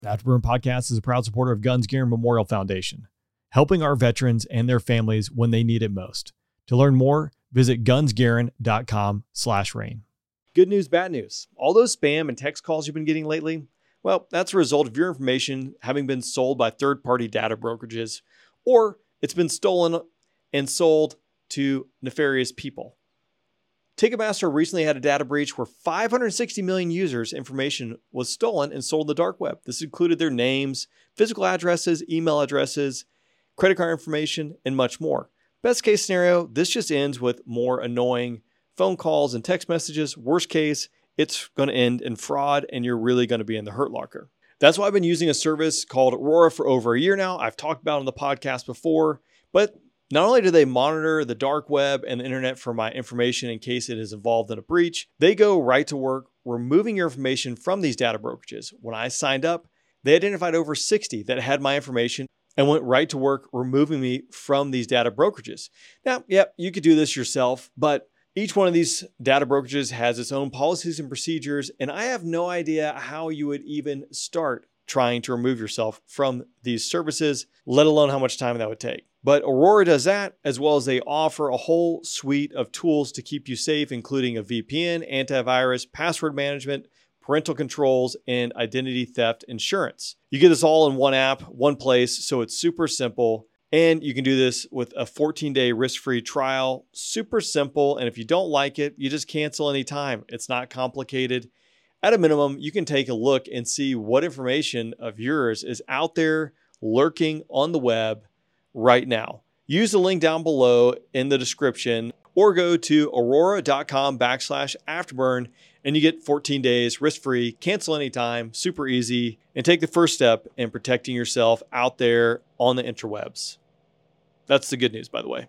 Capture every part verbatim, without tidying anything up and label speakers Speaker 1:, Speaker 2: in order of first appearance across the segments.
Speaker 1: The Afterburn Podcast is a proud supporter of Guns Gear Memorial Foundation, helping our veterans and their families when they need it most. To learn more, visit gunsgarin.com slash rain. Good news, bad news. All those spam and text calls you've been getting lately, well, that's a result of your information having been sold by third-party data brokerages, or it's been stolen and sold to nefarious people. Ticketmaster recently had a data breach where five hundred sixty million users' information was stolen and sold on the dark web. This included their names, physical addresses, email addresses, credit card information, and much more. Best case scenario, this just ends with more annoying phone calls and text messages. Worst case, it's going to end in fraud and you're really going to be in the hurt locker. That's why I've been using a service called Aurora for over a year now. I've talked about it on the podcast before, but not only do they monitor the dark web and the internet for my information in case it is involved in a breach, they go right to work removing your information from these data brokerages. When I signed up, they identified over sixty that had my information and went right to work removing me from these data brokerages. Now, yep, you could do this yourself, but each one of these data brokerages has its own policies and procedures, and I have no idea how you would even start trying to remove yourself from these services, let alone how much time that would take. But Aurora does that, as well as they offer a whole suite of tools to keep you safe, including a V P N, antivirus, password management, parental controls, and identity theft insurance. You get this all in one app, one place, so it's super simple. And you can do this with a fourteen-day risk-free trial. Super simple, and if you don't like it, you just cancel anytime. It's not complicated. At a minimum, you can take a look and see what information of yours is out there lurking on the web right now. Use the link down below in the description or go to aurora.com backslash afterburn and you get fourteen days risk-free, cancel anytime, super easy, and take the first step in protecting yourself out there on the interwebs. That's the good news, by the way.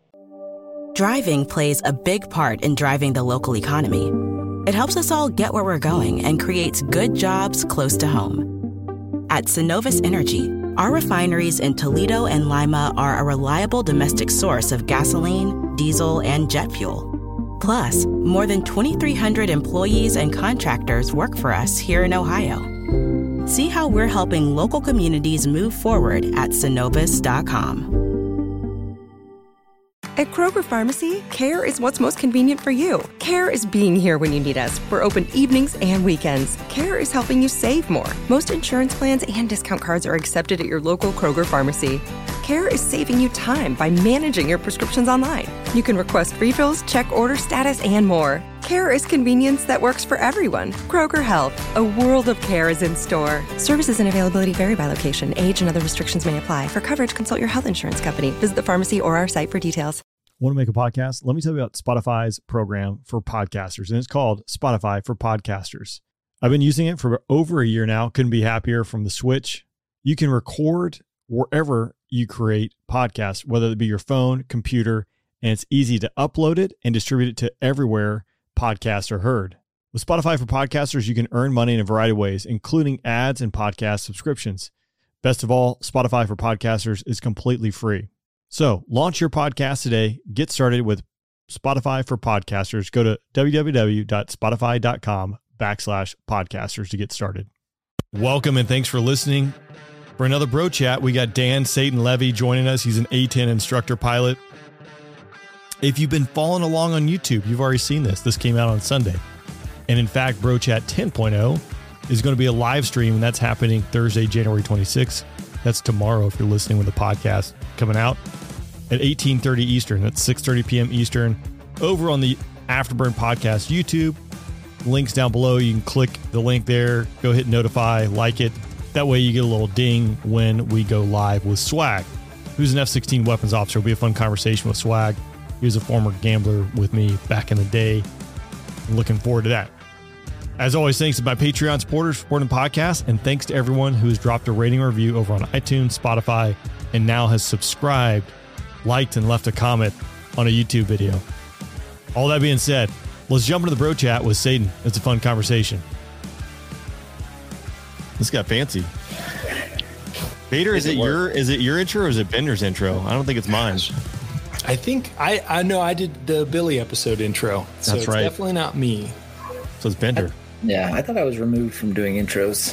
Speaker 2: Driving plays a big part in driving the local economy. It helps us all get where we're going and creates good jobs close to home. At Synovus Energy, our refineries in Toledo and Lima are a reliable domestic source of gasoline, diesel, and jet fuel. Plus, more than twenty-three hundred employees and contractors work for us here in Ohio. See how we're helping local communities move forward at synovus dot com.
Speaker 3: At Kroger Pharmacy, care is what's most convenient for you. Care is being here when you need us. We're open evenings and weekends. Care is helping you save more. Most insurance plans and discount cards are accepted at your local Kroger Pharmacy. Care is saving you time by managing your prescriptions online. You can request refills, check order status, and more. Care is convenience that works for everyone. Kroger Health, a world of care is in store. Services and availability vary by location. Age and other restrictions may apply. For coverage, consult your health insurance company. Visit the pharmacy or our site for details.
Speaker 1: Want to make a podcast? Let me tell you about Spotify's program for podcasters, and it's called Spotify for Podcasters. I've been using it for over a year now. Couldn't be happier. From the switch, you can record wherever you create podcasts, whether it be your phone, computer, and it's easy to upload it and distribute it to everywhere podcasts are heard. With Spotify for Podcasters, you can earn money in a variety of ways, including ads and podcast subscriptions. Best of all, Spotify for Podcasters is completely free. So launch your podcast today. Get started with Spotify for Podcasters. Go to www.spotify.com backslash podcasters to get started. Welcome and thanks for listening. For another Bro Chat, we got Dan Satan Levy joining us. He's an A ten instructor pilot. If you've been following along on YouTube, you've already seen this. This came out on Sunday. And in fact, Bro Chat ten point oh is going to be a live stream, and that's happening Thursday, January twenty-sixth. That's tomorrow if you're listening with the podcast coming out at eighteen thirty Eastern. That's six thirty p.m. Eastern over on the Afterburn Podcast YouTube. Links down below. You can click the link there. Go hit notify, like it. That way you get a little ding when we go live with Swag, who's an F sixteen weapons officer. It'll be a fun conversation with Swag. He was a former gambler with me back in the day. Looking forward to that. As always, thanks to my Patreon supporters for supporting the podcast, and thanks to everyone who's dropped a rating or review over on iTunes, Spotify, and now has subscribed, liked, and left a comment on a YouTube video. All that being said, let's jump into the Bro Chat with Satan. It's a fun conversation. This got fancy. Bader, is, is it, it your is it your intro or is it Bender's intro? I don't think it's mine.
Speaker 4: I think I I know I did the Billy episode intro, so
Speaker 1: That's
Speaker 4: it's
Speaker 1: right.
Speaker 4: definitely not me.
Speaker 1: So it's Bender.
Speaker 5: I, yeah, I thought I was removed from doing intros.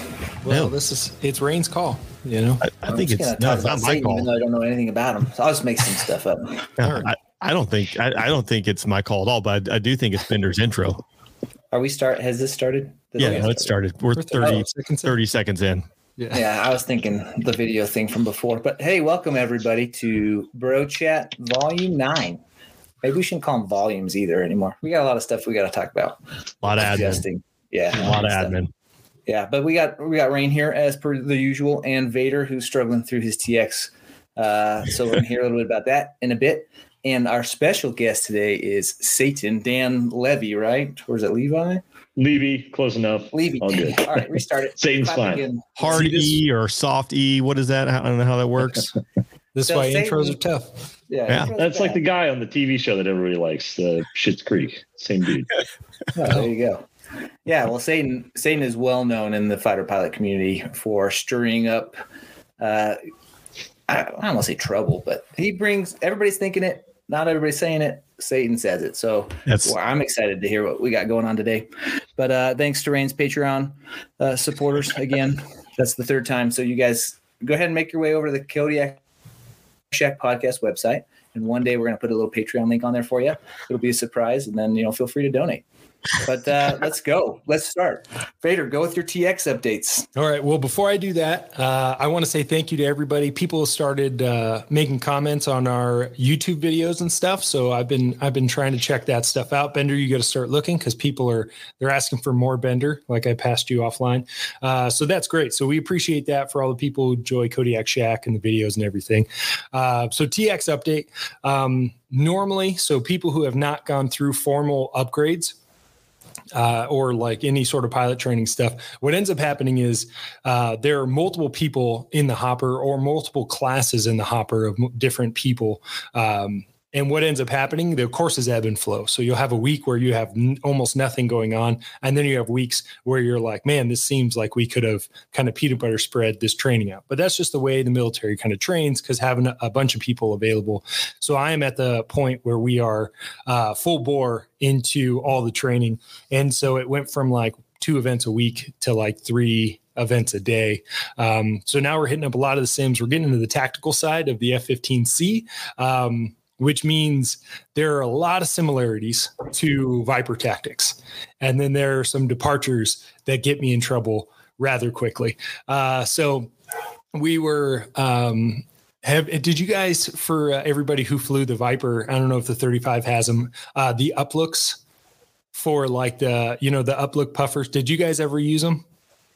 Speaker 4: Well,
Speaker 5: no.
Speaker 4: this is it's Rain's call. You know,
Speaker 5: I, I think it's no, it's not my
Speaker 6: Satan,
Speaker 5: call.
Speaker 6: even though I don't know anything about him. So I'll just make some stuff up.
Speaker 5: No, I, I don't think I, I don't think it's my call at all, but I, I do think it's Bender's intro.
Speaker 6: Are we start? Has this started? This
Speaker 5: Yeah, no, it started. We're thirty,
Speaker 4: oh, seconds
Speaker 5: thirty seconds in.
Speaker 4: yeah.
Speaker 6: Yeah, I was thinking the video thing from before. But hey, welcome everybody to Bro Chat Volume Nine. Maybe we shouldn't call them volumes either anymore. We got a lot of stuff we got to talk about.
Speaker 5: A lot of admin.
Speaker 6: Adjusting. Yeah,
Speaker 5: A lot of
Speaker 6: stuff.
Speaker 5: admin.
Speaker 6: Yeah, but we got we got Rain here as per the usual, and Vader who's struggling through his T X. Uh, so we're gonna hear a little bit about that in a bit. And our special guest today is Satan Dan Levy, right? Or is it Levi?
Speaker 7: Levy, close enough.
Speaker 6: Levy.
Speaker 7: All good.
Speaker 6: All right, restart it.
Speaker 7: Satan's
Speaker 6: Clap
Speaker 7: fine.
Speaker 6: again.
Speaker 5: Hard
Speaker 6: See this?
Speaker 5: E or soft E. What is that? I don't know how that works.
Speaker 4: This is
Speaker 6: So
Speaker 4: why
Speaker 6: Satan-
Speaker 4: intros are tough.
Speaker 6: Yeah,
Speaker 5: Yeah.
Speaker 6: intros
Speaker 7: That's
Speaker 6: are
Speaker 7: like the
Speaker 6: bad.
Speaker 7: guy on the T V show that everybody likes, the Schitt's Creek. Same dude.
Speaker 6: Oh, there you go. Yeah, well, Satan Satan is well known in the fighter pilot community for stirring up. Uh, I, I don't want to say trouble, but he brings everybody's thinking it. Not everybody's saying it. Satan says it. So
Speaker 5: That's
Speaker 6: well, I'm excited to hear what we got going on today. But uh, thanks to Rain's Patreon uh, supporters again. That's the third time. So you guys go ahead and make your way over to the Kodiak Shack podcast website. And one day we're going to put a little Patreon link on there for you. It'll be a surprise. And then, you know, feel free to donate. But uh, let's go. Let's start. Vader, go with your T X updates.
Speaker 4: All right. Well, before I do that, uh, I want to say thank you to everybody. People have started uh, making comments on our YouTube videos and stuff. So I've been I've been trying to check that stuff out. Bender, you got to start looking because people are they're asking for more Bender, like I passed you offline. Uh, so that's great. So we appreciate that for all the people who enjoy Kodiak Shack and the videos and everything. Uh, so T X update. Um, normally, so people who have not gone through formal upgrades. Uh, or like any sort of pilot training stuff, what ends up happening is uh, there are multiple people in the hopper or multiple classes in the hopper of m- different people. Um, and what ends up happening, the courses ebb and flow. So you'll have a week where you have n- almost nothing going on. And then you have weeks where you're like, man, this seems like we could have kind of peanut butter spread this training out. But that's just the way the military kind of trains because having a, a bunch of people available. So I am at the point where we are uh, full bore into all the training. And so it went from like two events a week to like three events a day. Um, so now we're hitting up a lot of the sims. We're getting into the tactical side of the F fifteen C. Um, which means there are a lot of similarities to Viper tactics. And then there are some departures that get me in trouble rather quickly. Uh, so we were, um, have, did you guys, for uh, everybody who flew the Viper, I don't know if the thirty-five has them, uh, the uplooks for like the, you know, the uplook puffers. Did you guys ever use them?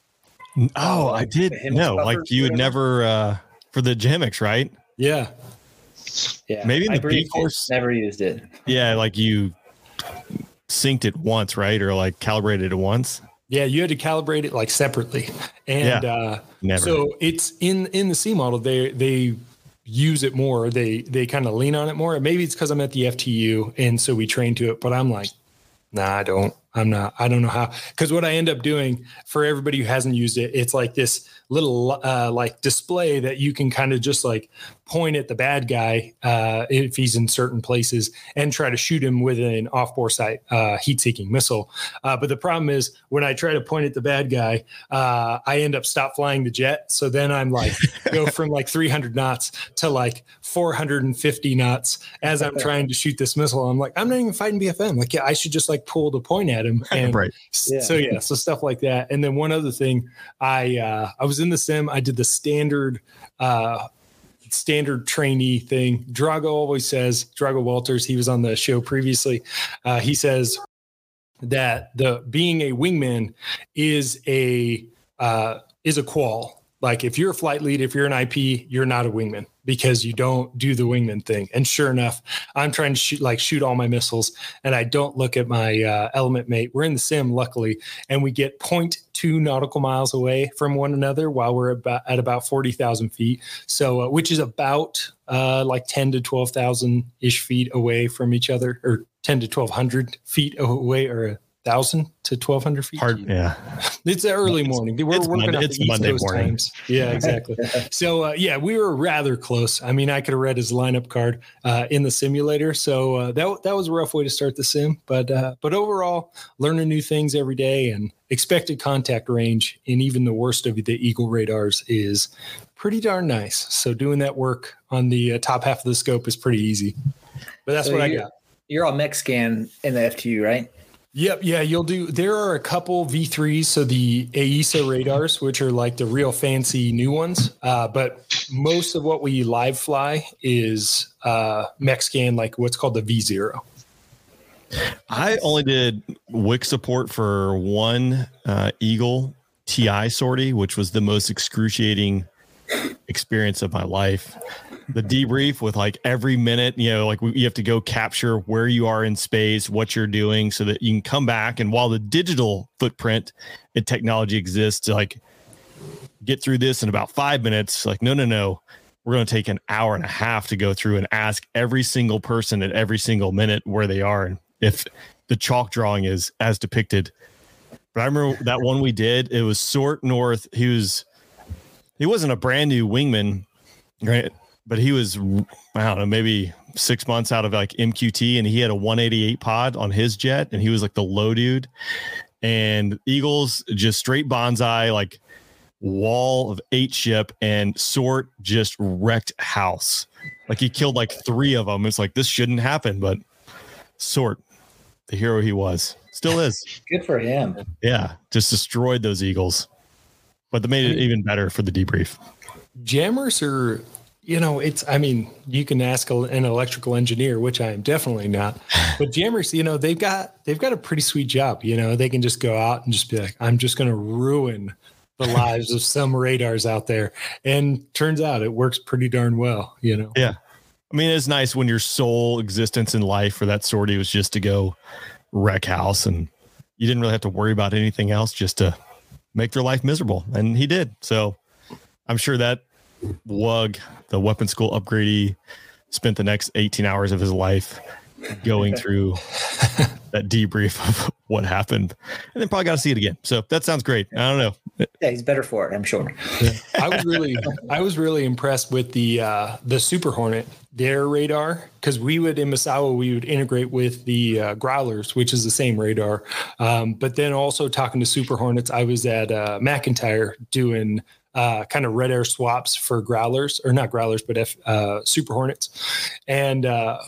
Speaker 5: Oh, I did.
Speaker 6: The Hemix
Speaker 5: No, like
Speaker 6: buffers,
Speaker 5: you would
Speaker 6: whatever?
Speaker 5: never uh, for the Hammocks, right?
Speaker 4: Yeah.
Speaker 6: Yeah,
Speaker 5: Maybe in
Speaker 6: I
Speaker 5: the B
Speaker 6: briefed it,
Speaker 5: course.
Speaker 6: never used it.
Speaker 5: Yeah, like you synced it once, right? Or like calibrated it once.
Speaker 4: Yeah, you had to calibrate it like separately. And
Speaker 5: Yeah,
Speaker 4: uh,
Speaker 5: never.
Speaker 4: so it's in in the C model, they they use it more. They they kind of lean on it more. Maybe it's because I'm at the F T U and so we train to it, but I'm like, nah, I don't. I'm not. I don't know how. Because what I end up doing for everybody who hasn't used it, it's like this little uh, like display that you can kind of just like point at the bad guy uh, if he's in certain places and try to shoot him with an off-bore sight uh, heat-seeking missile. Uh, but the problem is when I try to point at the bad guy, uh, I end up stop flying the jet. So then I'm like go from like three hundred knots to like four hundred fifty knots as I'm trying to shoot this missile. I'm like, I'm not even fighting B F M. Like, yeah, I should just like pull the point at him. And
Speaker 5: Right.
Speaker 6: Yeah.
Speaker 4: so yeah, so stuff like that. And then one other thing, I uh, I was in the sim. I did the standard uh, standard trainee thing. Drago always says, Drago Walters, he was on the show previously. Uh, he says that the being a wingman is a uh, is a qual. Like if you're a flight lead, if you're an I P, you're not a wingman because you don't do the wingman thing. And sure enough, I'm trying to shoot like shoot all my missiles and I don't look at my uh, element mate. We're in the sim, luckily, and we get zero point two nautical miles away from one another while we're about at about forty thousand feet. So, uh, which is about uh, like ten to twelve thousand ish feet away from each other, or ten to twelve hundred feet away, or thousand to twelve hundred feet.
Speaker 5: Hard, yeah.
Speaker 4: It's the early morning. We're
Speaker 5: it's
Speaker 4: working
Speaker 5: Monday,
Speaker 4: on
Speaker 5: it's
Speaker 4: the East
Speaker 5: Monday
Speaker 4: Coast
Speaker 5: morning.
Speaker 4: times. Yeah, exactly. So uh, yeah, we were rather close. I mean, I could have read his lineup card uh, in the simulator. So uh, that that was a rough way to start the sim, but uh, but overall, learning new things every day and expected contact range in even the worst of the Eagle radars is pretty darn nice. So doing that work on the uh, top half of the scope is pretty easy. But that's
Speaker 6: So
Speaker 4: what I
Speaker 6: you're-
Speaker 4: got.
Speaker 6: You're all mech scan in the F T U, right?
Speaker 4: Yep. Yeah, you'll do. There are a couple V threes, so the A E S A radars, which are like the real fancy new ones. Uh, but most of what we live fly is uh, mech scan, like what's called the V zero.
Speaker 5: I only did W I C support for one uh, Eagle T I sortie, which was the most excruciating experience of my life. The debrief with like every minute, you know, like you have to go capture where you are in space, what you're doing so that you can come back. And while the digital footprint and technology exists to like get through this in about five minutes, like, no, no, no, we're going to take an hour and a half to go through and ask every single person at every single minute where they are. And if the chalk drawing is as depicted. But I remember that one we did, it was Sort North. He was, he wasn't a brand new wingman, right? But he was, I don't know, maybe six months out of like M Q T, and he had a one eighty-eight pod on his jet, and he was like the low dude. And Eagles just straight bonsai, like wall of eight ship, and Sort just wrecked house. Like he killed like three of them. It's like, this shouldn't happen, but Sort, the hero he was, still is.
Speaker 6: Good for him.
Speaker 5: Yeah, just destroyed those Eagles. But they made it even better for the debrief.
Speaker 4: Jammers are, you know, it's, I mean, you can ask an electrical engineer, which I am definitely not, but jammers, you know, they've got, they've got a pretty sweet job. You know, they can just go out and just be like, I'm just going to ruin the lives of some radars out there. And turns out it works pretty darn well, you know?
Speaker 5: Yeah. I mean, it's nice when your sole existence in life for that sortie was just to go wreck house, and you didn't really have to worry about anything else, just to make their life miserable. And he did. So I'm sure that W U G, the weapon school upgradee, spent the next eighteen hours of his life going through that debrief of what happened, and then probably got to see it again. So that sounds great. I don't know.
Speaker 6: Yeah, he's better for it, I'm sure.
Speaker 4: I was really, I was really impressed with the uh, the Super Hornet, their radar, because we would in Misawa we would integrate with the uh, Growlers, which is the same radar. Um, but then also talking to Super Hornets, I was at uh, McIntyre doing uh, kind of red air swaps for Growlers, or not Growlers, but F, uh, Super Hornets, and uh,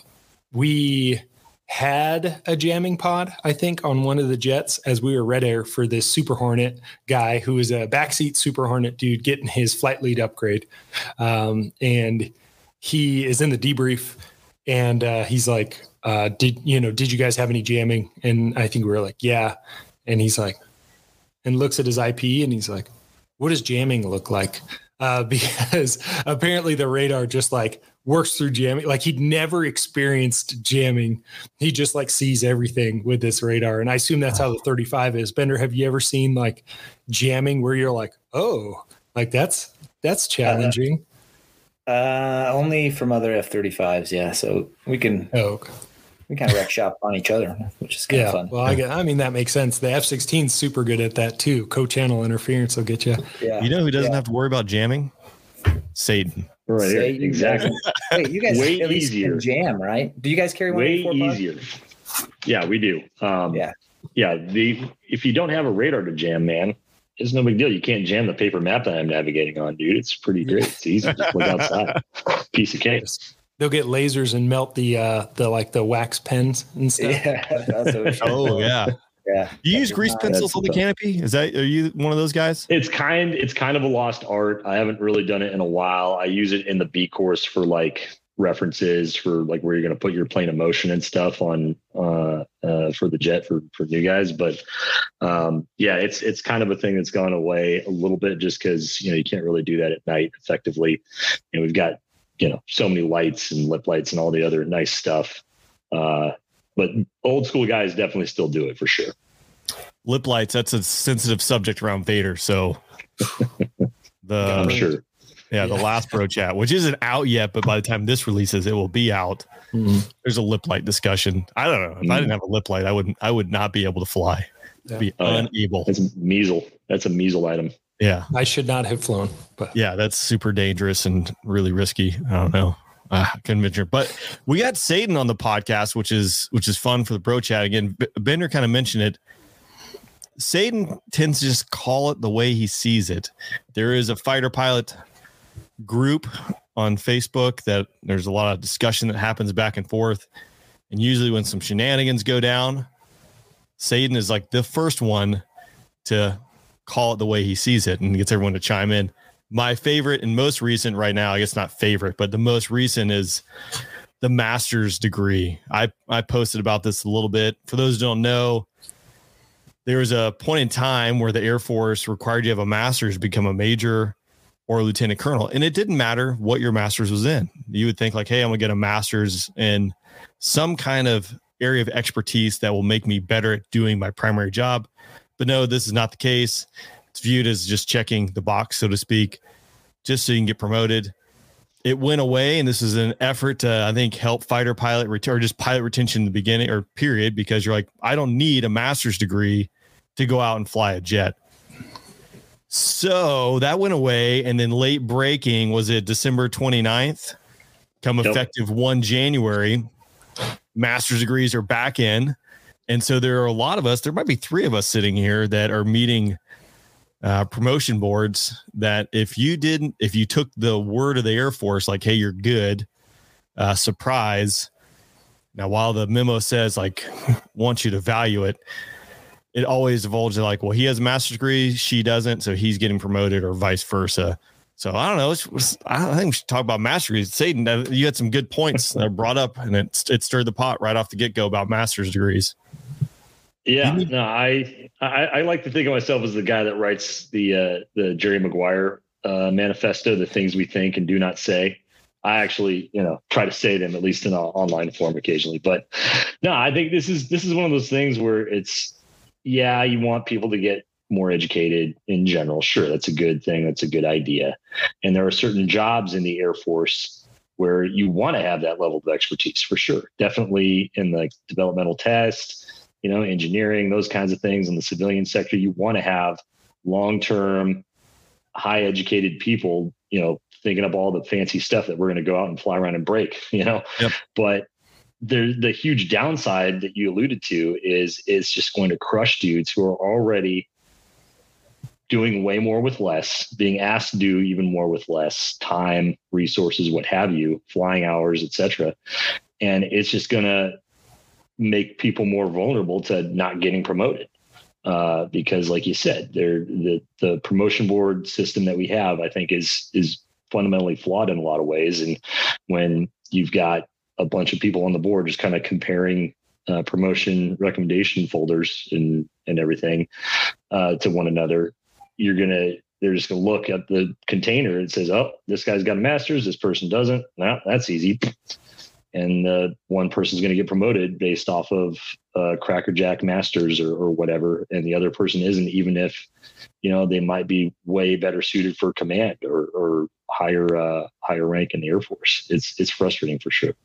Speaker 4: we had a jamming pod, I think, on one of the jets as we were red air for this Super Hornet guy who was a backseat Super Hornet dude getting his flight lead upgrade. Um, and he is in the debrief, and uh, he's like, uh, did, you know, did you guys have any jamming? And I think we were like, yeah. And he's like, and looks at his I P and he's like, what does jamming look like? Uh, because apparently the radar just like works through jamming. Like he'd never experienced jamming. He just like sees everything with this radar. And I assume that's how the thirty-five is. Bender, have you ever seen like jamming where you're like, oh, like that's, that's challenging?
Speaker 6: Uh, uh only from other F thirty-fives. Yeah. So we can,
Speaker 4: oh, okay.
Speaker 6: we kind of wreck shop on each other, which is kind
Speaker 4: yeah,
Speaker 6: of fun.
Speaker 4: Well, I, get, I mean, that makes sense. The F sixteen is super good at that too. Co-channel interference will get you.
Speaker 6: Yeah.
Speaker 5: You know who doesn't
Speaker 6: yeah.
Speaker 5: have to worry about jamming? Satan.
Speaker 7: Right here.
Speaker 6: Say-
Speaker 7: Exactly.
Speaker 6: Wait, you guys
Speaker 7: Way
Speaker 6: at least
Speaker 7: easier.
Speaker 6: can jam, right? Do you guys carry one
Speaker 7: Way
Speaker 6: eighty-four pod?
Speaker 7: easier. Yeah, we do. Um,
Speaker 6: Yeah.
Speaker 7: Yeah. The if you don't have a radar to jam, man, it's no big deal. You can't jam the paper map that I'm navigating on, dude. It's pretty great. It's easy. Just look outside. Piece of cake.
Speaker 4: They'll get lasers and melt the uh the like the wax pens and stuff.
Speaker 6: Yeah. That's what we should
Speaker 5: Oh
Speaker 6: do.
Speaker 5: yeah.
Speaker 6: Yeah.
Speaker 5: Do you use grease pencils on the canopy? Is that, are you one of those guys?
Speaker 7: It's kind it's kind of a lost art. I haven't really done it in a while. I use it in the B course for like references for like where you're going to put your plane of motion and stuff on uh, uh, for the jet for for new guys. But um, yeah, it's it's kind of a thing that's gone away a little bit just because you know you can't really do that at night effectively. You know, we've got you know so many lights and lip lights and all the other nice stuff. Uh, but old school guys definitely still do it for sure.
Speaker 5: Lip lights, that's a sensitive subject around Vader. So the
Speaker 7: I'm sure.
Speaker 5: Yeah, the last Bro Chat, which isn't out yet, but by the time this releases, it will be out. Mm-hmm. There's a lip light discussion. I don't know. If mm-hmm. I didn't have a lip light, I wouldn't. I would not be able to fly. Yeah. Be oh, unable.
Speaker 7: That's a measle. That's a measle item.
Speaker 5: Yeah,
Speaker 4: I should not have flown. But
Speaker 5: yeah, that's super dangerous and really risky. I don't know. Uh, I couldn't mention it. But we got Satan on the podcast, which is which is fun for the Bro Chat. Again, B- Bender kind of mentioned it. Satan tends to just call it the way he sees it. There is a fighter pilot group on Facebook that there's a lot of discussion that happens back and forth. And usually when some shenanigans go down, Satan is like the first one to call it the way he sees it and gets everyone to chime in. My favorite and most recent right now, I guess not favorite, but the most recent is the master's degree. I, I posted about this a little bit. For those who don't know, there was a point in time where the Air Force required you to have a master's to become a major or a lieutenant colonel. And it didn't matter what your master's was in. You would think like, hey, I'm gonna get a master's in some kind of area of expertise that will make me better at doing my primary job. But no, this is not the case. It's viewed as just checking the box, so to speak, just so you can get promoted. It went away, and this is an effort to, I think, help fighter pilot ret- or just pilot retention in the beginning or period, because you're like, I don't need a master's degree to go out and fly a jet. So that went away, and then late breaking, was it December twenty-ninth? Come yep. effective first January, master's degrees are back in. And so there are a lot of us, there might be three of us sitting here that are meeting uh, promotion boards that if you didn't, if you took the word of the Air Force, like, hey, you're good, uh, surprise. Now, while the memo says like, want you to value it, it always evolves to like, well, he has a master's degree, she doesn't, so he's getting promoted, or vice versa. So I don't know. It's, it's, I think we should talk about master's degrees. Satan, you had some good points that are brought up, and it, it stirred the pot right off the get-go about master's degrees.
Speaker 7: Yeah, no, I, I I like to think of myself as the guy that writes the uh, the Jerry Maguire uh, manifesto, the things we think and do not say. I actually, you know, try to say them at least in an online form occasionally. But no, I think this is this is one of those things where it's, yeah, you want people to get more educated in general. Sure, that's a good thing. That's a good idea. And there are certain jobs in the Air Force where you want to have that level of expertise for sure. Definitely in the developmental test, you know, engineering, those kinds of things in the civilian sector, you want to have long-term, high educated people, you know, thinking up all the fancy stuff that we're going to go out and fly around and break, you know, yep. But the the huge downside that you alluded to is, is just going to crush dudes who are already doing way more with less, being asked to do even more with less time, resources, what have you, flying hours, et cetera. And it's just going to make people more vulnerable to not getting promoted. Uh, because like you said, they're, the, the promotion board system that we have, I think is, is fundamentally flawed in a lot of ways. And when you've got a bunch of people on the board just kind of comparing uh, promotion recommendation folders and, and everything uh, to one another, you're going to, they're just going to look at the container and says, oh, this guy's got a master's, this person doesn't. Well, that's easy. And uh, one person's going to get promoted based off of uh, crackerjack masters or, or whatever. And the other person isn't, even if, you know, they might be way better suited for command or, or higher, uh, higher rank in the Air Force. It's, it's frustrating for sure.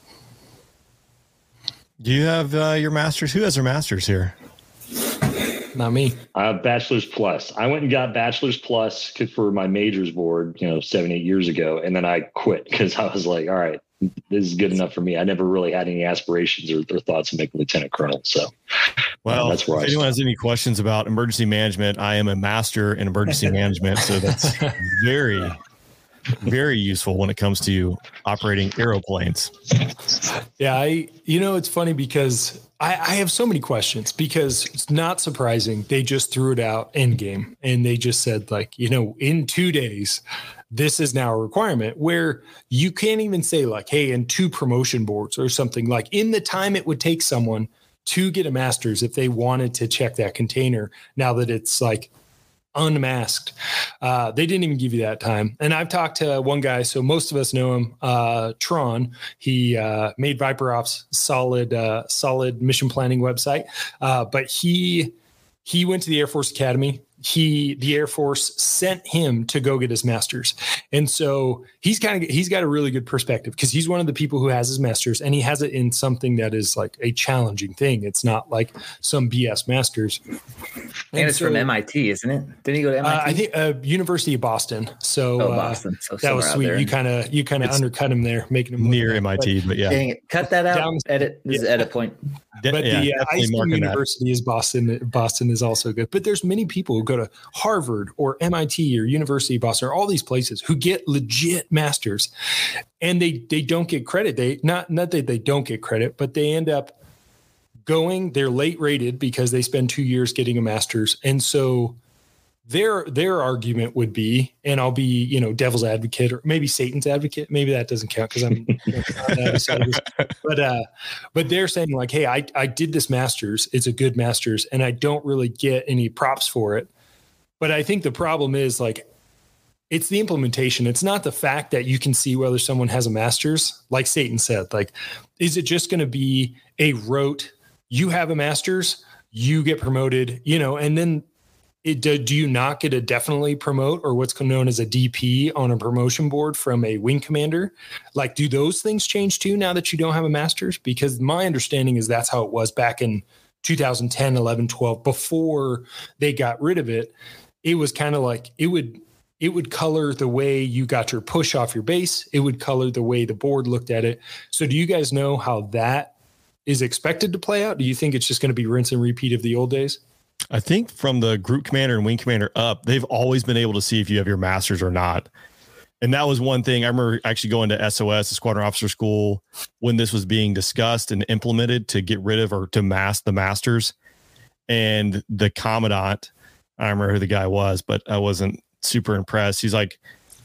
Speaker 5: Do you have uh, your master's? Who has their master's here?
Speaker 4: Not me.
Speaker 7: I have bachelor's plus. I went and got bachelor's plus for my majors board, you know, seven, eight years ago. And then I quit because I was like, all right, this is good enough for me. I never really had any aspirations or, or thoughts of making lieutenant colonel. So,
Speaker 5: well,
Speaker 7: uh, that's where
Speaker 5: if
Speaker 7: I
Speaker 5: anyone
Speaker 7: start.
Speaker 5: has any questions about emergency management, I am a master in emergency management. So that's very, very useful when it comes to operating airplanes.
Speaker 4: Yeah. I, you know, it's funny because I, I have so many questions, because it's not surprising. They just threw it out in game and they just said, like, you know, in two days, this is now a requirement, where you can't even say like, hey, in two promotion boards or something, like in the time it would take someone to get a master's if they wanted to check that container, now that it's like unmasked. Uh, they didn't even give you that time. And I've talked to one guy, so most of us know him, uh, Tron. He uh, made Viper Ops solid, uh, solid mission planning website. Uh, but he he went to the Air Force Academy he, the Air Force sent him to go get his master's. And so he's kind of, he's got a really good perspective because he's one of the people who has his master's, and he has it in something that is like a challenging thing. It's not like some B S master's.
Speaker 6: And, and it's so, from M I T, isn't it? Didn't he go to M I T?
Speaker 4: Uh, I think uh, University of Boston. So,
Speaker 6: oh, Boston. So
Speaker 4: uh, that was sweet. You kind of, you kind of undercut him there, making him
Speaker 5: near M I T, but, but yeah.
Speaker 6: Dang it. Cut that out. Down, edit. This yeah. is edit point.
Speaker 4: But yeah, the uh, Ice Cream University that. is Boston. Boston is also good. But there's many people who go to Harvard or M I T or University of Boston or all these places who get legit masters, and they they don't get credit. They not not that they don't get credit, but they end up going. They're late rated because they spend two years getting a master's, and so their their argument would be, and I'll be you know devil's advocate or maybe Satan's advocate. Maybe that doesn't count because I'm you know, not but uh, but they're saying like, hey, I I did this master's. It's a good master's, and I don't really get any props for it. But I think the problem is like, it's the implementation. It's not the fact that you can see whether someone has a master's. Like Satan said, like, is it just going to be a rote? You have a master's, you get promoted, you know, and then it, do, do you not get a definitely promote or what's known as a D P on a promotion board from a wing commander? Like, do those things change too now that you don't have a master's? Because my understanding is that's how it was back in two thousand ten, eleven, twelve, before they got rid of it. It was kind of like it would it would color the way you got your push off your base. It would color the way the board looked at it. So do you guys know how that is expected to play out? Do you think it's just going to be rinse and repeat of the old days?
Speaker 5: I think from the group commander and wing commander up, they've always been able to see if you have your master's or not. And that was one thing I remember actually going to S O S, the Squadron Officer School, when this was being discussed and implemented to get rid of or to mask the masters. And the commandant, I don't remember who the guy was, but I wasn't super impressed. He's like,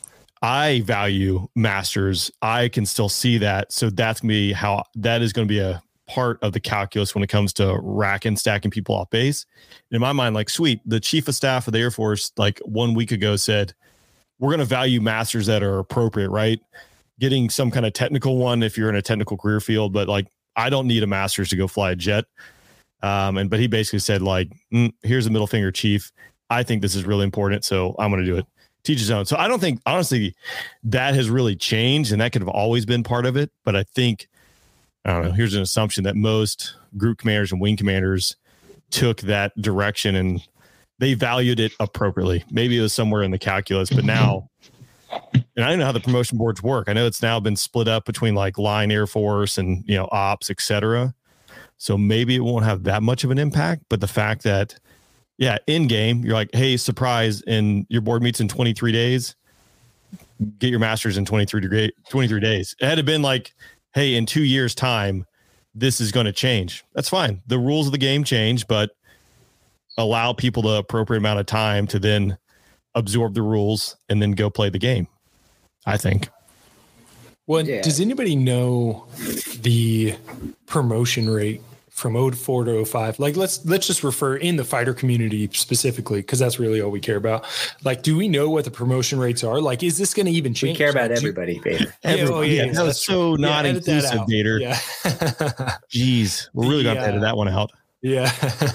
Speaker 5: I value masters. I can still see that. So that's going to be how that is going to be a part of the calculus when it comes to racking, stacking people off base. In my mind, like, sweet, the chief of staff of the Air Force, like one week ago said, we're going to value masters that are appropriate, right? Getting some kind of technical one if you're in a technical career field, but like, I don't need a master's to go fly a jet. Um, and, but he basically said like, mm, here's a middle finger, chief. I think this is really important. So I'm going to do it. Teach his own. So I don't think, honestly, that has really changed, and that could have always been part of it. But I think, I don't know, here's an assumption that most group commanders and wing commanders took that direction and they valued it appropriately. Maybe it was somewhere in the calculus, but now, and I don't know how the promotion boards work. I know it's now been split up between like line Air Force and, you know, ops, et cetera. So maybe it won't have that much of an impact, but the fact that, yeah, in game, you're like, hey, surprise, and your board meets in twenty-three days, get your master's in twenty-three, twenty-three days. It had been like, hey, in two years' time, this is going to change. That's fine. The rules of the game change, but allow people the appropriate amount of time to then absorb the rules and then go play the game, I think.
Speaker 4: Well,
Speaker 6: yeah.
Speaker 4: Does anybody know the promotion rate from oh four to oh five? Like, let's let's just refer in the fighter community specifically, because that's really all we care about. Like, do we know what the promotion rates are? Like, is this going to even change?
Speaker 6: We care about
Speaker 4: like,
Speaker 6: everybody, Vader.
Speaker 5: Yeah, oh, yeah,
Speaker 4: yeah,
Speaker 5: that was so not
Speaker 4: yeah,
Speaker 5: inclusive, Vader.
Speaker 4: Yeah.
Speaker 5: Jeez, we're really going to have to edit that one out.
Speaker 4: Yeah.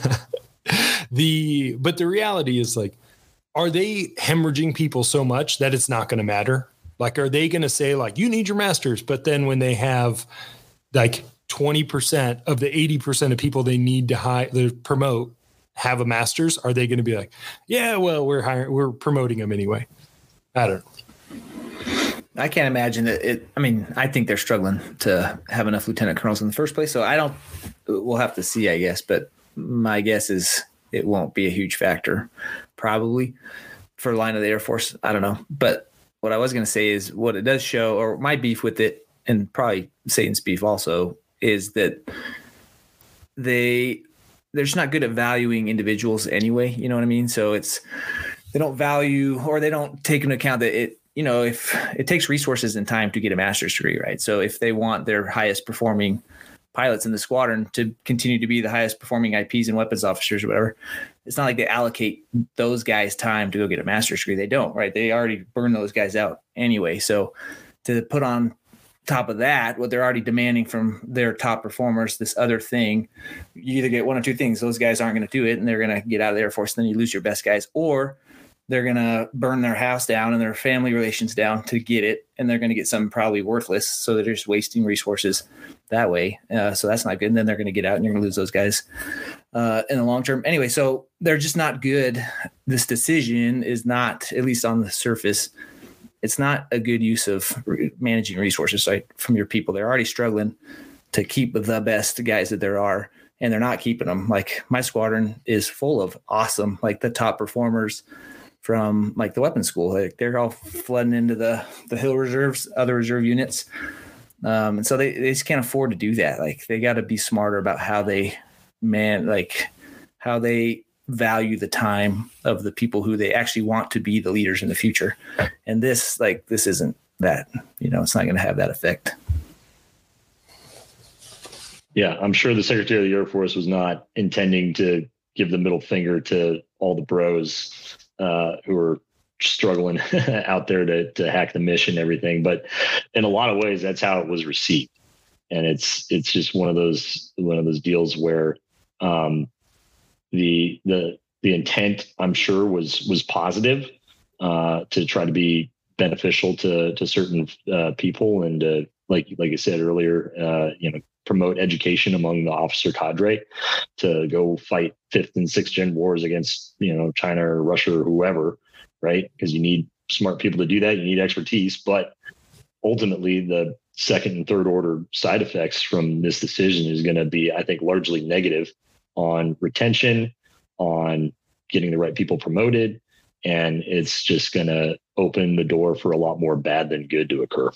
Speaker 4: the but the reality is, like, are they hemorrhaging people so much that it's not going to matter? Like, are they going to say, like, you need your masters, but then when they have like twenty percent of the eighty percent of people they need to hire, to promote, have a master's, are they going to be like, yeah, well, we're hiring, we're promoting them anyway? I don't know.
Speaker 6: I can't imagine that it. I mean, I think they're struggling to have enough lieutenant colonels in the first place. So I don't, we'll have to see, I guess. But my guess is it won't be a huge factor, probably, for line of the Air Force. I don't know. But what I was going to say is what it does show, or my beef with it, and probably Satan's beef also, is that they they're just not good at valuing individuals anyway. You know what I mean? So it's, they don't value, or they don't take into account that it, you know, if it takes resources and time to get a master's degree, right? So if they want their highest performing pilots in the squadron to continue to be the highest performing I Ps and weapons officers or whatever, it's not like they allocate those guys time to go get a master's degree. They don't, right? They already burn those guys out anyway. So to put on top of that, what they're already demanding from their top performers, this other thing, you either get one or two things. Those guys aren't going to do it and they're going to get out of the Air Force. Then you lose your best guys, or they're going to burn their house down and their family relations down to get it. And they're going to get something probably worthless. So they're just wasting resources that way. Uh, so that's not good. And then they're going to get out and you're going to lose those guys uh, in the long term. Anyway, so they're just not good. This decision is not, at least on the surface, it's not a good use of re- managing resources, right, from your people. They're already struggling to keep the best guys that there are, and they're not keeping them. Like my squadron is full of awesome, like the top performers from like the weapons school. Like they're all flooding into the, the Hill Reserves, other reserve units. Um, and so they, they just can't afford to do that. Like they got to be smarter about how they man, like how they value the time of the people who they actually want to be the leaders in the future. And this, like, this isn't that, you know, it's not going to have that effect.
Speaker 7: Yeah. I'm sure the Secretary of the Air Force was not intending to give the middle finger to all the bros uh, who are struggling out there to, to hack the mission and everything. But in a lot of ways, that's how it was received. And it's, it's just one of those, one of those deals where, um, the, the, the intent, I'm sure, was, was positive, uh, to try to be beneficial to, to certain, uh, people. And, uh, like, like I said earlier, uh, you know, promote education among the officer cadre to go fight fifth and sixth gen wars against, you know, China or Russia or whoever, right? Because you need smart people to do that. You need expertise, but ultimately the second and third order side effects from this decision is going to be, I think, largely negative on retention, on getting the right people promoted. And it's just going to open the door for a lot more bad than good to occur.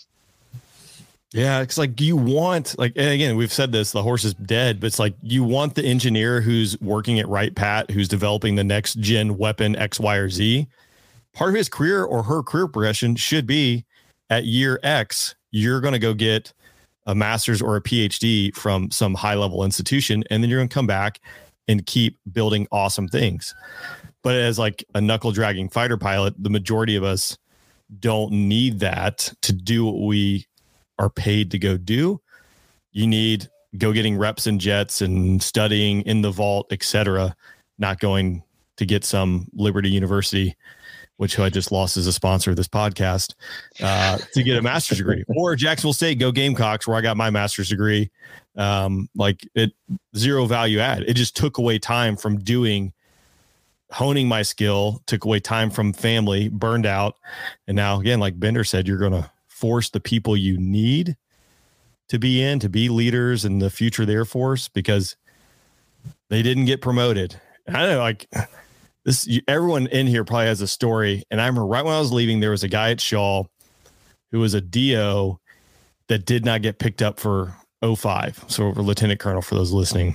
Speaker 5: Yeah, it's like you want, like, and again, we've said this, the horse is dead, but it's like you want the engineer who's working at Wright Pat, who's developing the next gen weapon X, Y, or Z. Part of his career or her career progression should be at year X, you're going to go get a master's or a P H D from some high level institution, and then you're going to come back and keep building awesome things. But as like a knuckle dragging fighter pilot, the majority of us don't need that to do what we are paid to go do. You need go getting reps in jets and studying in the vault, et cetera, not going to get some Liberty University, which I just lost as a sponsor of this podcast, uh, to get a master's degree, or Jacksonville State, go Gamecocks, where I got my master's degree. Um, like it zero value add. It just took away time from doing, honing my skill, took away time from family, burned out. And now again, like Bender said, you're going to force the people you need to be in, to be leaders in the future of the Air Force, because they didn't get promoted. And I don't know, like this, everyone in here probably has a story. And I remember right when I was leaving, there was a guy at Shaw who was a D O that did not get picked up for oh five. So lieutenant colonel for those listening.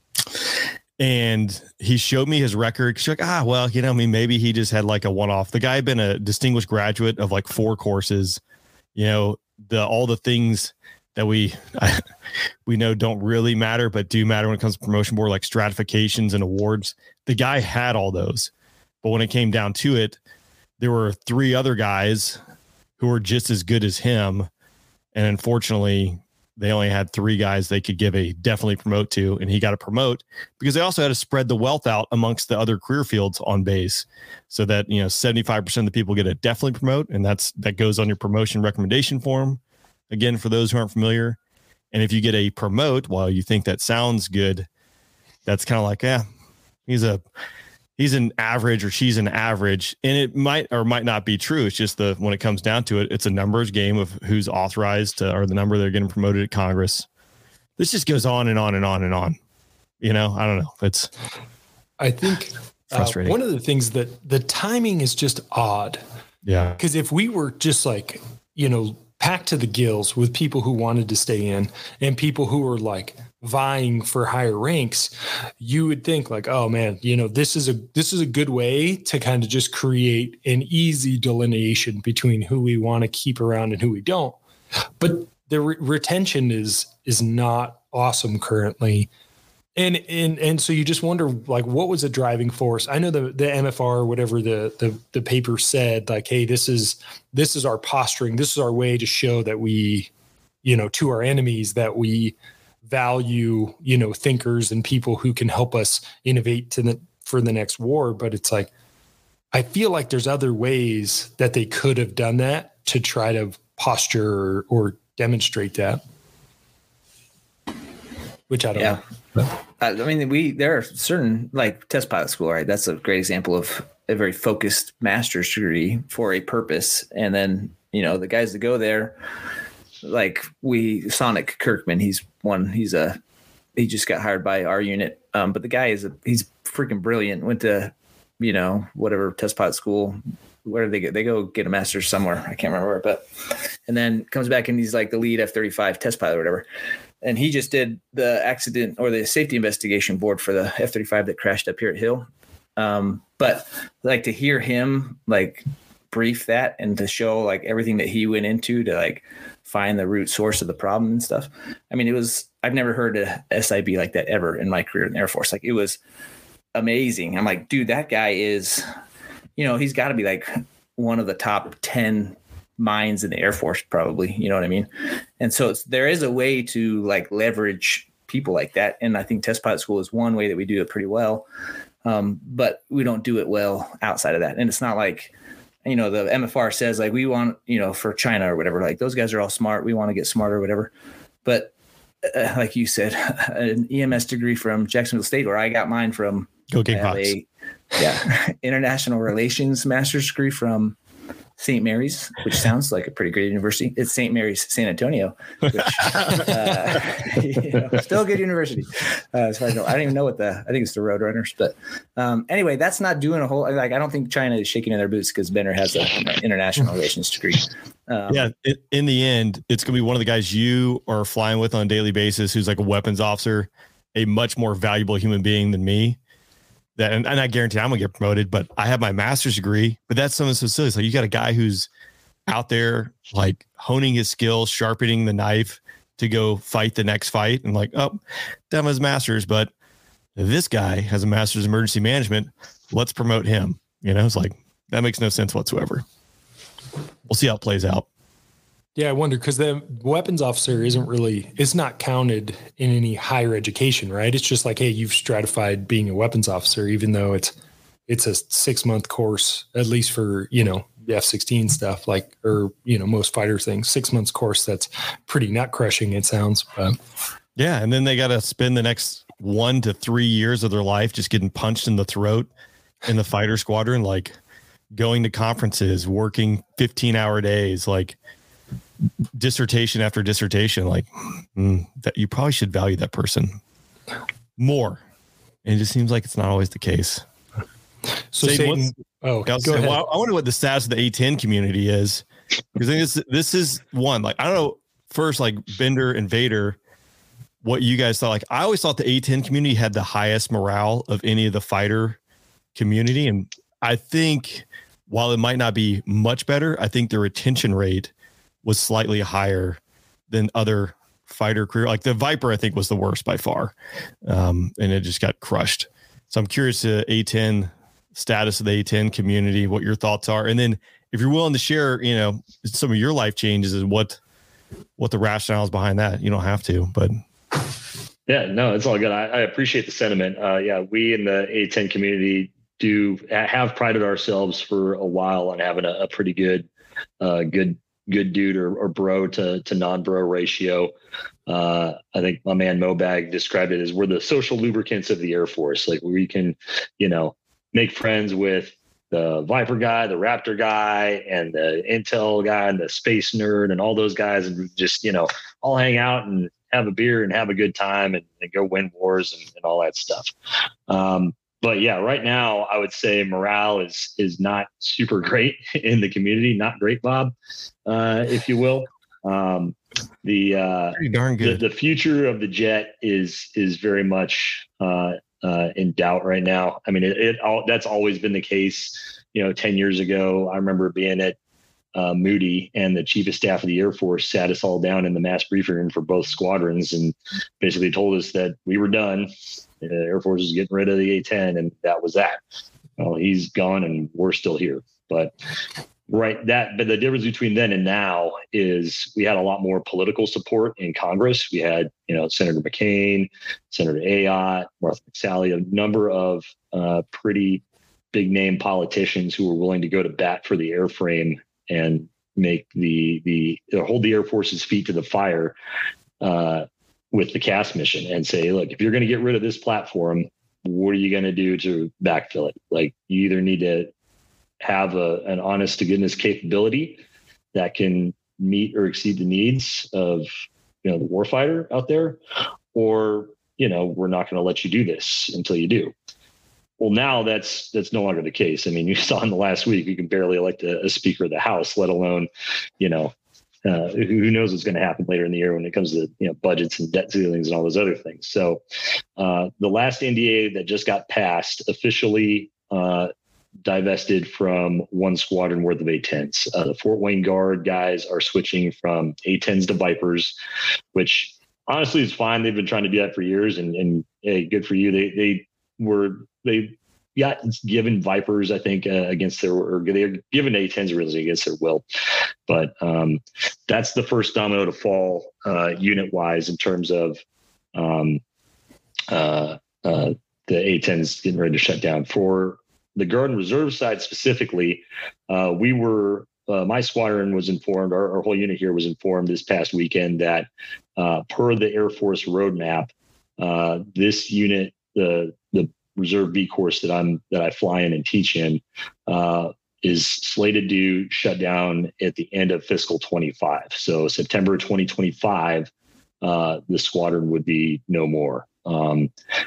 Speaker 5: And he showed me his record. She's like, ah, well, you know, I mean, maybe he just had like a one-off. The guy had been a distinguished graduate of like four courses, you know, the, all the things that we, I, we know don't really matter, but do matter when it comes to promotion board, like stratifications and awards. The guy had all those, but when it came down to it, there were three other guys who were just as good as him. And unfortunately, they only had three guys they could give a definitely promote to, and he got a promote because they also had to spread the wealth out amongst the other career fields on base so that, you know, seventy-five percent of the people get a definitely promote. And that's, that goes on your promotion recommendation form. Again, for those who aren't familiar. And if you get a promote, while you think that sounds good, that's kind of like, yeah, he's a, he's an average or she's an average, and it might or might not be true. It's just the, when it comes down to it, it's a numbers game of who's authorized to, or the number they're getting promoted at Congress. This just goes on and on and on and on. You know, I don't know. It's,
Speaker 4: I think frustrating. Uh, one of the things that the timing is just odd.
Speaker 5: Yeah.
Speaker 4: Because if we were just like, you know, packed to the gills with people who wanted to stay in and people who were like vying for higher ranks, you would think like, oh man, you know, this is a, this is a good way to kind of just create an easy delineation between who we want to keep around and who we don't. But the re- retention is, is not awesome currently. And, and, and so you just wonder, like, what was a driving force? I know the, the M F R, whatever the, the, the paper said, like, hey, this is, this is our posturing. This is our way to show that we, you know, to our enemies that we value, you know, thinkers and people who can help us innovate to the, for the next war. But it's like, I feel like there's other ways that they could have done that to try to posture or, or demonstrate that. Which I don't
Speaker 6: yeah.
Speaker 4: know.
Speaker 6: I mean, we, there are certain, like test pilot school, right? That's a great example of a very focused master's degree for a purpose. And then, you know, the guys that go there, like we, Sonic Kirkman, he's one, he's a, he just got hired by our unit. Um, but the guy is a, he's freaking brilliant. Went to, you know, whatever test pilot school, where do they get, they go get a master's somewhere. I can't remember where, but, and then comes back and he's like the lead F thirty-five test pilot or whatever. And he just did the accident or the safety investigation board for the F thirty-five that crashed up here at Hill. Um, but like to hear him like brief that and to show like everything that he went into to like find the root source of the problem and stuff. I mean, it was, I've never heard a S I B like that ever in my career in the Air Force. Like it was amazing. I'm like, dude, that guy is, you know, he's got to be like one of the top ten minds in the Air Force, probably, you know what I mean? And so it's, there is a way to like leverage people like that. And I think test pilot school is one way that we do it pretty well. Um, but we don't do it well outside of that. And it's not like, you know, the M F R says like, we want, you know, for China or whatever, like those guys are all smart. We want to get smarter or whatever. But uh, like you said, an E M S degree from Jacksonville State, where I got mine from,
Speaker 5: Go Gamecocks.
Speaker 6: Yeah. International Relations master's degree from Saint Mary's, which sounds like a pretty great university. It's Saint Mary's San Antonio, which, uh, you know, still a good university. Uh, as far as I know, I don't even know what the, I think it's the Roadrunners, but um, anyway, that's not doing a whole, like, I don't think China is shaking in their boots because Benner has an international relations degree. Um,
Speaker 5: yeah. In, in the end, it's going to be one of the guys you are flying with on a daily basis, who's like a weapons officer, a much more valuable human being than me. That, and, and I guarantee I'm gonna get promoted, but I have my master's degree, but that's something so silly. It's like you got a guy who's out there like honing his skills, sharpening the knife to go fight the next fight. And like, oh, that was master's, but this guy has a master's in emergency management. Let's promote him. You know, it's like, that makes no sense whatsoever. We'll see how it plays out.
Speaker 4: Yeah, I wonder, because the weapons officer isn't really, it's not counted in any higher education, right? It's just like, hey, you've stratified being a weapons officer, even though it's it's a six month course, at least for, you know, the F sixteen stuff, like, or, you know, most fighter things, six months course. That's pretty nut crushing, it sounds. But
Speaker 5: yeah, and then they got to spend the next one to three years of their life just getting punched in the throat in the fighter squadron, like going to conferences, working fifteen hour days, like dissertation after dissertation. Like mm, that, you probably should value that person more. And it just seems like it's not always the case.
Speaker 4: So
Speaker 5: Satan,
Speaker 4: Satan, oh,
Speaker 5: go
Speaker 4: say,
Speaker 5: ahead. Well, I wonder what the status of the A ten community is, because I think this, this is one, like, I don't know, first, like Bender and Vader, what you guys thought. Like, I always thought the A ten community had the highest morale of any of the fighter community. And I think while it might not be much better, I think the retention rate was slightly higher than other fighter career. Like the Viper, I think, was the worst by far. Um, and it just got crushed. So I'm curious to A ten status of the A ten community, what your thoughts are. And then if you're willing to share, you know, some of your life changes and what, what the rationale is behind that. You don't have to, but.
Speaker 7: Yeah, no, it's all good. I, I appreciate the sentiment. Uh, yeah, we in the A ten community do have prided ourselves for a while on having a, a pretty good, uh, good, good dude or, or bro to, to non-bro ratio. Uh, I think my man Mobag described it as we're the social lubricants of the Air Force. Like we can, you know, make friends with the Viper guy, the Raptor guy, and the Intel guy, and the space nerd, and all those guys, and just, you know, all hang out and have a beer and have a good time and, and go win wars and, and all that stuff. Um, but yeah, right now I would say morale is is not super great in the community. Not great, Bob, uh, if you will. Um, the uh,
Speaker 5: pretty darn good.
Speaker 7: The, the future of the jet is is very much uh, uh, in doubt right now. I mean, it, it all that's always been the case. You know, ten years ago, I remember being at uh, Moody, and the chief of staff of the Air Force sat us all down in the mass briefing room for both squadrons and basically told us that we were done. The Air Force is getting rid of the A ten, and that was that. Well, he's gone, and we're still here. But Right. That, but the difference between then and now is we had a lot more political support in Congress. We had, you know, Senator McCain, Senator Ayotte, Martha McSally, a number of uh, pretty big name politicians who were willing to go to bat for the airframe and make the, the, uh, hold the Air Force's feet to the fire uh, with the C A S mission and say, look, if you're going to get rid of this platform, what are you going to do to backfill it? Like, you either need to have a, an honest to goodness capability that can meet or exceed the needs of, you know, the warfighter out there, or, you know, we're not going to let you do this until you do. Well, now that's, that's no longer the case. I mean, you saw in the last week, you can barely elect a, a speaker of the House, let alone, you know, uh, who knows what's going to happen later in the year when it comes to, you know, budgets and debt ceilings and all those other things. So uh, the last N D A that just got passed officially uh, divested from one squadron worth of A tens. Uh, the Fort Wayne Guard guys are switching from A tens to Vipers, which honestly is fine. They've been trying to do that for years, and, and hey, good for you. They they were they got given Vipers, I think, uh, against their, or they were given A tens really against their will. But um, that's the first domino to fall uh, unit wise in terms of um, uh, uh, the A tens getting ready to shut down. For the Guard and Reserve side specifically, uh, we were, uh, my squadron was informed, our, our whole unit here was informed this past weekend that uh, per the Air Force roadmap, uh, this unit, the the Reserve B course that I'm that I fly in and teach in, uh, is slated to shut down at the end of fiscal twenty-five. So September twenty twenty-five, uh, the squadron would be no more. Um,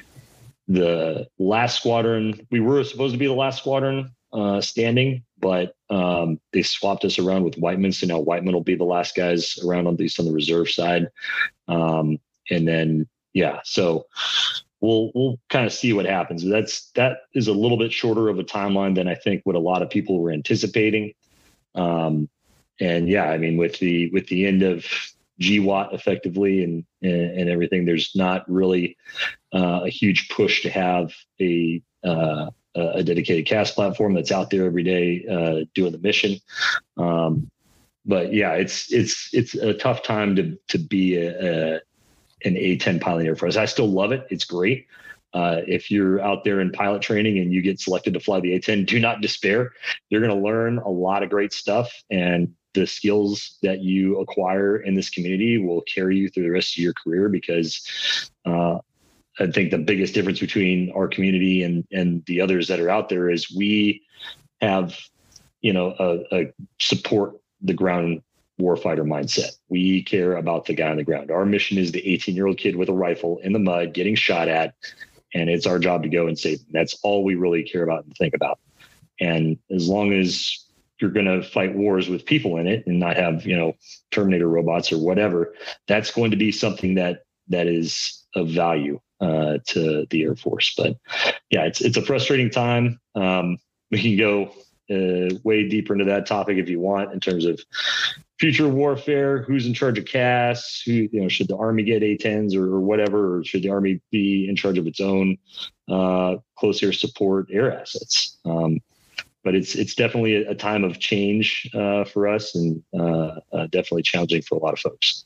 Speaker 7: The last squadron, we were supposed to be the last squadron uh, standing, but um, they swapped us around with Whiteman. So now Whiteman will be the last guys around, at least on the reserve side. Um, and then, yeah, so we'll we'll kind of see what happens. That's that is a little bit shorter of a timeline than I think what a lot of people were anticipating. Um, and yeah, I mean, with the with the end of G WAT effectively and, and and everything, there's not really uh, a huge push to have a uh, a dedicated C A S platform that's out there every day uh, doing the mission. Um, but yeah, it's it's it's a tough time to to be a, a an A ten pilot in Air Force. I still love it; it's great. Uh, if you're out there in pilot training and you get selected to fly the A ten, do not despair. You're going to learn a lot of great stuff, and the skills that you acquire in this community will carry you through the rest of your career, because uh, I think the biggest difference between our community and, and the others that are out there is we have, you know, a, a support the ground warfighter mindset. We care about the guy on the ground. Our mission is the eighteen year old kid with a rifle in the mud getting shot at, and it's our job to go and save him. That's all we really care about and think about. And as long as you're going to fight wars with people in it and not have, you know, Terminator robots or whatever, that's going to be something that that is of value uh, to the Air Force. But yeah, it's it's a frustrating time. Um, we can go uh, way deeper into that topic if you want, in terms of future warfare, who's in charge of C A S, who, you know, should the Army get A tens or, or whatever, or should the Army be in charge of its own uh, close air support air assets? Um, But it's it's definitely a time of change uh, for us, and uh, uh, definitely challenging for a lot of folks.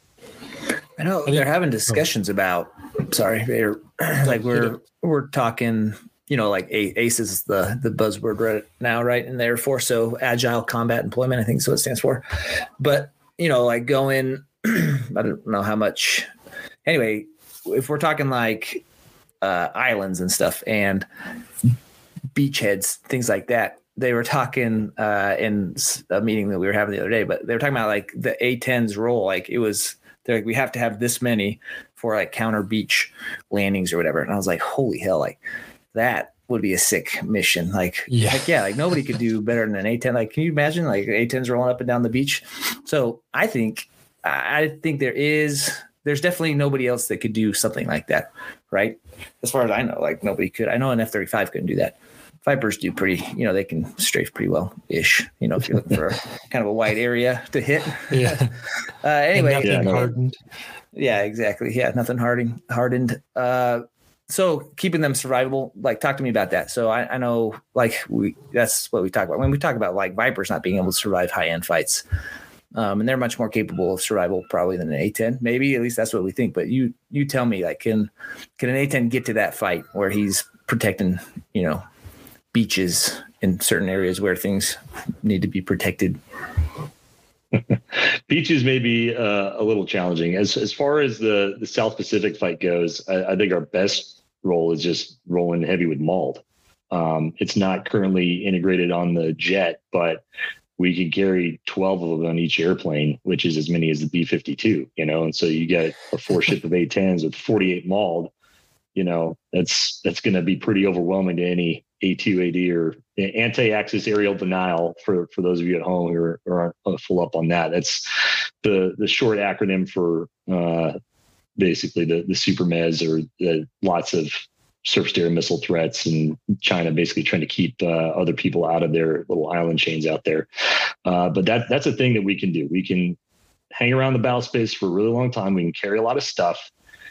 Speaker 6: I know they're having discussions about. Sorry, they're like we're we're talking. You know, like A C E is the the buzzword right now, right in the Air Force. So Agile Combat Employment, I think is what it stands for. But you know, like going, I don't know how much. Anyway, if we're talking like uh, islands and stuff and beachheads, things like that. They were talking uh, in a meeting that we were having the other day, but they were talking about like the A ten's role. Like it was, they're like, we have to have this many for like counter beach landings or whatever. And I was like, holy hell, like that would be a sick mission. Like, yeah, like, yeah, like nobody could do better than an A ten. Like, can you imagine like A tens rolling up and down the beach? So I think, I think there is, there's definitely nobody else that could do something like that. Right. As far as I know, like nobody could. I know an F thirty-five couldn't do that. Vipers do pretty, you know, they can strafe pretty well ish, you know, if you're looking for a, kind of a wide area to hit. Yeah. uh, anyway.
Speaker 4: Nothing
Speaker 6: yeah,
Speaker 4: hardened.
Speaker 6: Yeah, exactly. Yeah. Nothing hardened, hardened. Uh, so keeping them survivable, like talk to me about that. So I, I know like we, that's what we talk about when we talk about like Vipers not being able to survive high end fights. Um, and they're much more capable of survival probably than an A ten, maybe, at least that's what we think. But you, you tell me, like, can, can an A ten get to that fight where he's protecting, you know, beaches in certain areas where things need to be protected?
Speaker 7: Beaches may be uh, a little challenging. As as far as the, the South Pacific fight goes, I, I think our best role is just rolling heavy with mauled. Um, it's not currently integrated on the jet, but we could carry twelve of them on each airplane, which is as many as the B fifty-two, you know? And so you get a four ship of A tens with forty-eight mauled, you know, that's, that's going to be pretty overwhelming to any A two A D or anti-axis aerial denial for, for those of you at home who are, are aren't full up on that. That's the, the short acronym for uh, basically the, the super mes, or the lots of surface to air missile threats, and China basically trying to keep uh, other people out of their little island chains out there. Uh, but that that's a thing that we can do. We can hang around the battle space for a really long time. We can carry a lot of stuff,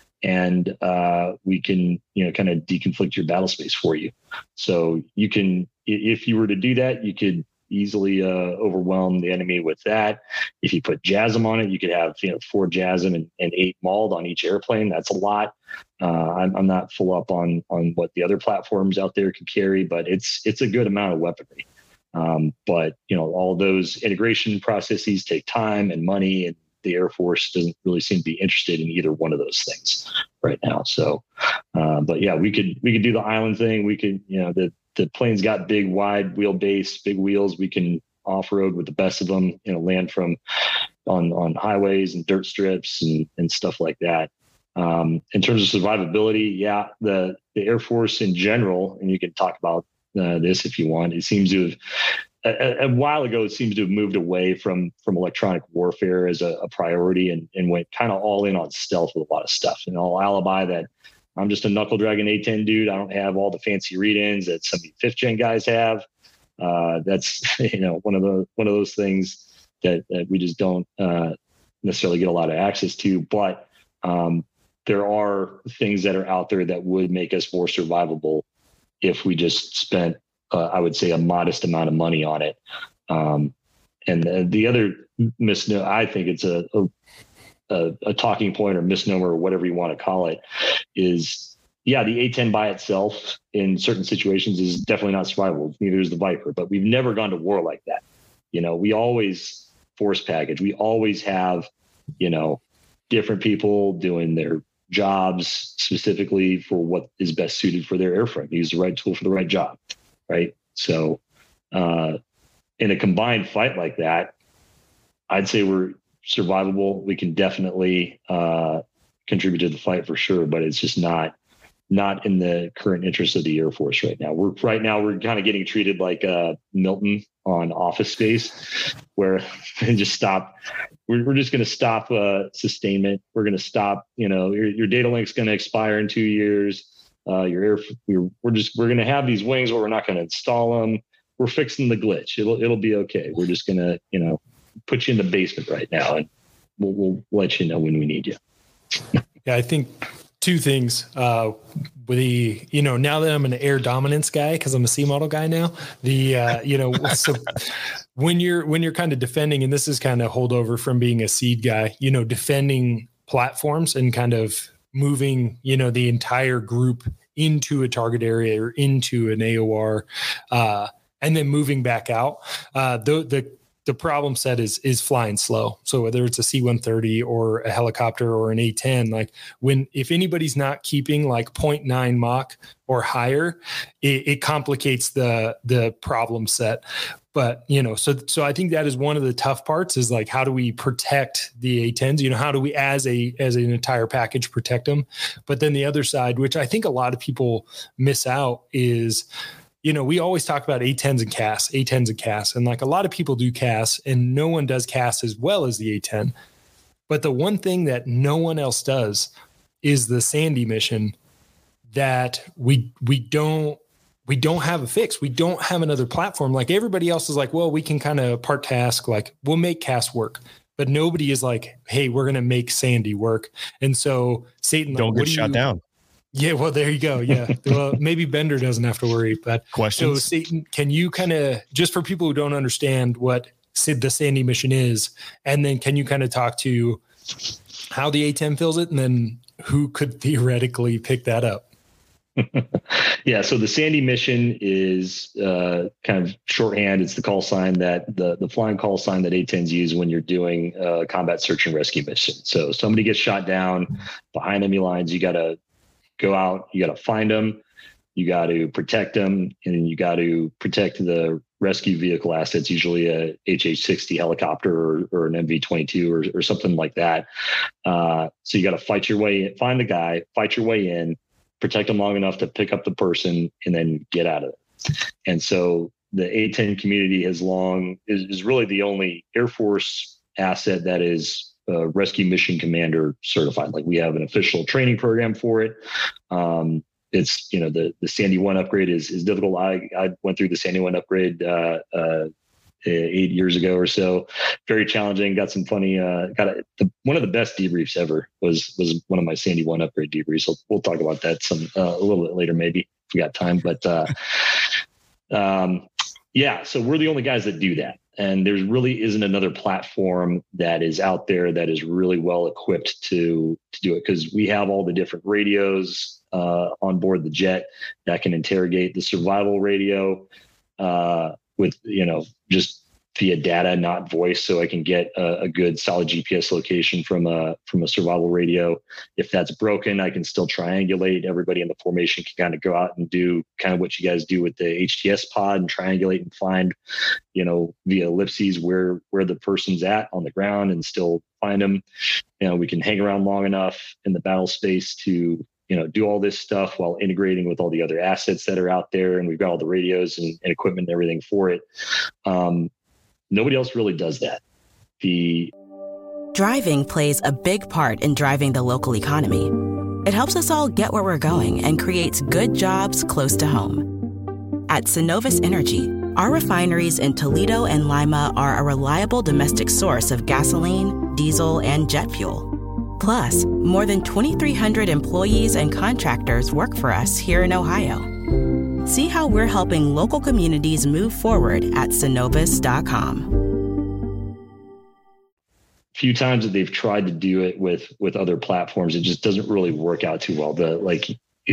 Speaker 7: and uh, we can, you know, kind of deconflict your battle space for you. So you can, if you were to do that, you could easily uh, overwhelm the enemy with that. If you put JASSM on it, you could have, you know, four JASSM and, and eight mauled on each airplane. That's a lot. Uh, I'm, I'm not full up on on what the other platforms out there could carry, but it's it's a good amount of weaponry. Um, but you know, all those integration processes take time and money, and the Air Force doesn't really seem to be interested in either one of those things right now. So, uh, but yeah, we could we could do the island thing. We could, you know, the the plane's got big, wide wheelbase, big wheels. We can off-road with the best of them, you know, land from on, on highways and dirt strips and, and stuff like that. Um, in terms of survivability, yeah, the, the Air Force in general, and you can talk about uh, this if you want, it seems to have, a, a while ago, it seems to have moved away from, from electronic warfare as a, a priority, and, and went kind of all in on stealth with a lot of stuff. And I'll alibi that I'm just a knuckle dragging A ten dude. I don't have all the fancy read-ins that some of the fifth gen guys have. Uh, that's, you know, one of the, one of those things that, that we just don't uh, necessarily get a lot of access to, but um, there are things that are out there that would make us more survivable if we just spent, uh, I would say, a modest amount of money on it. Um, and the, the other misnomer, I think it's a, a A, a talking point or misnomer or whatever you want to call it, is, yeah, the A ten by itself in certain situations is definitely not survivable. Neither is the Viper, but we've never gone to war like that. You know, we always force package. We always have, you know, different people doing their jobs specifically for what is best suited for their airframe. Use the right tool for the right job. Right. So uh, in a combined fight like that, I'd say we're survivable. We can definitely uh, contribute to the fight for sure, but it's just not not in the current interest of the Air Force right now. We're right now we're kind of getting treated like uh, Milton on Office Space, where they just stop. We're, we're just going to stop uh, sustainment. We're going to stop. You know, your, your data link's going to expire in two years. Uh, your air, we're, we're just we're going to have these wings where we're not going to install them. We're fixing the glitch. It'll it'll be okay. We're just going to, you know, put you in the basement right now, and we'll, we'll let you know when we need you.
Speaker 4: Yeah, I think two things. Uh, with the, you know, now that I'm an air dominance guy, because I'm a C model guy now, the, uh, you know, so when you're, when you're kind of defending, and this is kind of holdover from being a seed guy, you know, defending platforms and kind of moving, you know, the entire group into a target area or into an A O R, uh, and then moving back out. Uh, the, the, The problem set is is flying slow. So whether it's a C one thirty or a helicopter or an A ten, like when if anybody's not keeping like zero point nine Mach or higher, it, it complicates the the problem set. But you know, so so I think that is one of the tough parts, is like, how do we protect the A tens? You know, how do we as a as an entire package protect them? But then the other side, which I think a lot of people miss out, is, you know, we always talk about A tens and C A S, A tens and C A S. And like a lot of people do C A S, and no one does C A S as well as the A ten. But the one thing that no one else does is the Sandy mission that we we don't we don't have a fix. We don't have another platform. Like everybody else is like, well, we can kind of part task, like we'll make C A S work. But nobody is like, hey, we're going to make Sandy work. And so Satan,
Speaker 5: don't
Speaker 4: like,
Speaker 5: get shot
Speaker 4: you,
Speaker 5: down.
Speaker 4: Yeah, well, there you go. Yeah. Well, maybe Bender doesn't have to worry, but
Speaker 5: questions.
Speaker 4: So Satan, can you kind of, just for people who don't understand what the Sandy mission is, and then can you kind of talk to how the A ten fills it, and then who could theoretically pick that up?
Speaker 7: Yeah. So the Sandy mission is uh, kind of shorthand. It's the call sign that the, the flying call sign that A tens use when you're doing a combat search and rescue mission. So somebody gets shot down behind enemy lines. You got to go out, you got to find them, you got to protect them, and then you got to protect the rescue vehicle assets, usually a H H sixty helicopter or, or an M V twenty-two or, or something like that. Uh, so you got to fight your way in, find the guy, fight your way in, protect them long enough to pick up the person, and then get out of it. And so the A ten community has long is, is really the only Air Force asset that is uh, rescue mission commander certified. Like, we have an official training program for it. Um, it's, you know, the, the Sandy One upgrade is, is difficult. I, I went through the Sandy One upgrade uh, uh, eight years ago or so. Very challenging. Got some funny, uh, got a, the, one of the best debriefs ever was, was one of my Sandy One upgrade debriefs. So we'll talk about that some, uh, a little bit later, maybe if we got time, but uh, um, yeah, so we're the only guys that do that. And there really isn't another platform that is out there that is really well equipped to, to do it. Cause we have all the different radios uh, on board the jet that can interrogate the survival radio, uh, with, you know, just via data, not voice. So I can get a, a good solid G P S location from a, from a survival radio. If that's broken, I can still triangulate. Everybody in the formation can kind of go out and do kind of what you guys do with the H T S pod and triangulate and find, you know, via ellipses where, where the person's at on the ground and still find them. You know, we can hang around long enough in the battle space to, you know, do all this stuff while integrating with all the other assets that are out there. And we've got all the radios and, and equipment and everything for it. Um, nobody else really does that. The
Speaker 2: Driving plays a big part in driving the local economy. It helps us all get where we're going and creates good jobs close to home. At Synovus Energy, our refineries in Toledo and Lima are a reliable domestic source of gasoline, diesel, and jet fuel. Plus, more than twenty-three hundred employees and contractors work for us here in Ohio. See how we're helping local communities move forward at Synovus dot com.
Speaker 7: Few times that they've tried to do it with, with other platforms, it just doesn't really work out too well. The, like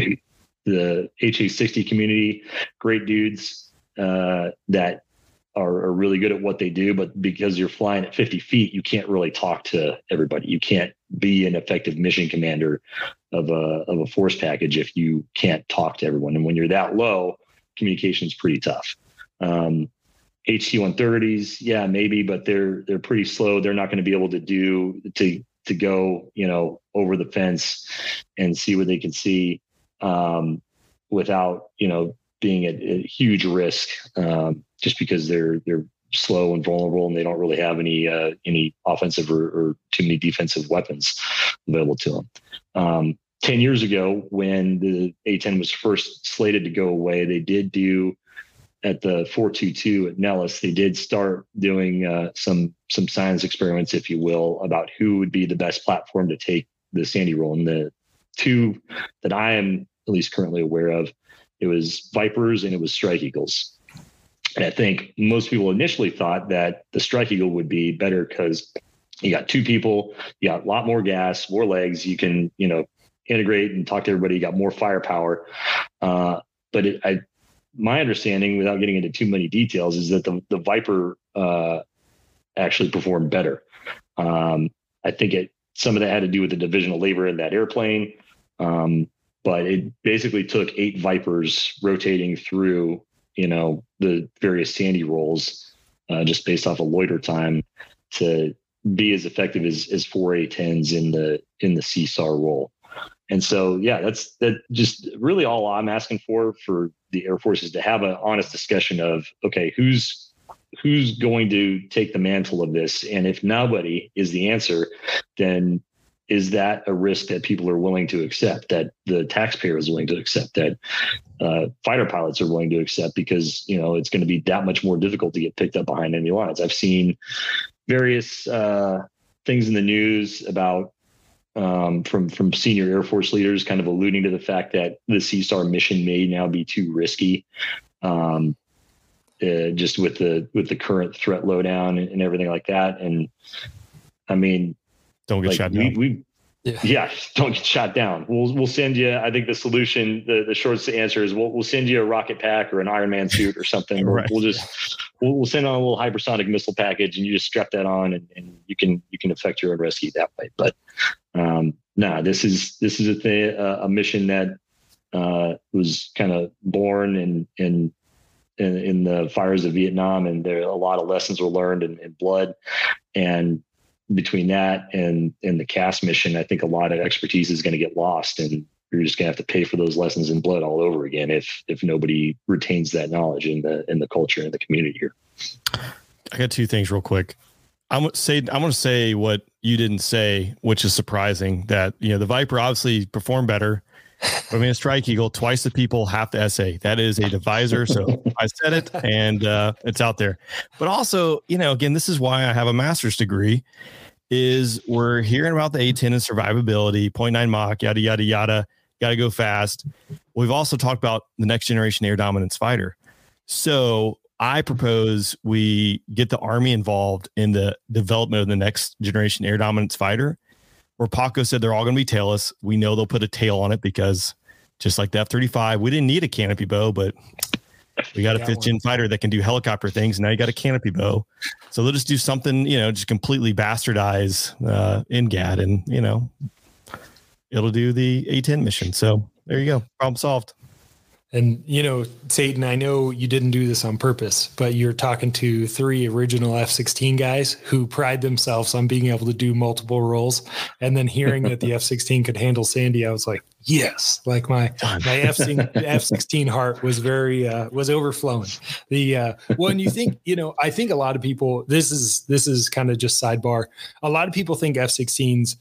Speaker 7: the H H sixty community, great dudes uh, that are, are really good at what they do, but because you're flying at fifty feet, you can't really talk to everybody. You can't be an effective mission commander of a, of a force package if you can't talk to everyone. And when you're that low, communication is pretty tough. Um, H C one thirties, yeah, maybe, but they're, they're pretty slow. They're not going to be able to do, to, to go, you know, over the fence and see what they can see um, without, you know, being at a huge risk um, just because they're, they're slow and vulnerable and they don't really have any, uh, any offensive or, or too many defensive weapons available to them. Um, ten years ago, when the A ten was first slated to go away, they did do at the four twenty-two at Nellis, they did start doing uh, some, some science experiments, if you will, about who would be the best platform to take the Sandy role. And the two that I am at least currently aware of, it was Vipers and it was Strike Eagles. And I think most people initially thought that the Strike Eagle would be better because you got two people, you got a lot more gas, more legs. You can, you know, integrate and talk to everybody. You got more firepower. Uh, but it, I, my understanding, without getting into too many details, is that the, the Viper uh, actually performed better. Um, I think it, some of that had to do with the divisional labor in that airplane. Um, but it basically took eight Vipers rotating through, you know, the various Sandy roles, uh, just based off of loiter time, to be as effective as, as four A tens in the, in the C SAR role. And so, yeah, that's, that just really all I'm asking for, for the Air Force is to have an honest discussion of, okay, who's, who's going to take the mantle of this? And if nobody is the answer, then is that a risk that people are willing to accept, that the taxpayer is willing to accept, that uh, fighter pilots are willing to accept, because, you know, it's going to be that much more difficult to get picked up behind enemy lines. I've seen various uh, things in the news about um, from from senior Air Force leaders, kind of alluding to the fact that the Sea Star mission may now be too risky, um, uh, just with the with the current threat lowdown and, and everything like that. And I mean,
Speaker 5: don't get
Speaker 7: like,
Speaker 5: shot
Speaker 7: we,
Speaker 5: down.
Speaker 7: We, Yeah. yeah, don't get shot down. We'll we'll send you. I think the solution, the, the shortest answer is we'll we'll send you a rocket pack or an Iron Man suit or something. We'll,
Speaker 5: Right.
Speaker 7: we'll just we'll, we'll send on a little hypersonic missile package, and you just strap that on, and, and you can you can effect your own rescue that way. But um, nah, this is this is a thing, uh, a mission that uh, was kind of born in in in in the fires of Vietnam, and there a lot of lessons were learned in, in blood, and between that and and the C A S mission, I think a lot of expertise is going to get lost, and you're just going to have to pay for those lessons in blood all over again if if nobody retains that knowledge in the in the culture and the community here.
Speaker 5: I got two things real quick. I'm gonna say I'm going to say what you didn't say, which is surprising. That you know the Viper obviously performed better. But I mean, a Strike Eagle, twice the people, half the S A. That is a divisor. So I said it, and uh, it's out there. But also, you know, again, this is why I have a master's degree. Is we're hearing about the A ten and survivability, zero point nine Mach, yada, yada, yada, got to go fast. We've also talked about the next generation air dominance fighter. So I propose we get the Army involved in the development of the next generation air dominance fighter, where Paco said they're all going to be tailless. We know they'll put a tail on it because just like the F thirty-five, we didn't need a canopy bow, but we got a fifth gen fighter that can do helicopter things. And now you got a canopy bow. So they'll just do something, you know, just completely bastardize uh, N G A D, and, you know, it'll do the A ten mission. So there you go. Problem solved.
Speaker 4: And, you know, Satan, I know you didn't do this on purpose, but you're talking to three original F sixteen guys who pride themselves on being able to do multiple roles. And then hearing that the F sixteen could handle Sandy, I was like, yes, like my, my F sixteen heart was very, uh, was overflowing. The, uh, when you think, you know, I think a lot of people, this is, this is kind of just sidebar. A lot of people think F sixteens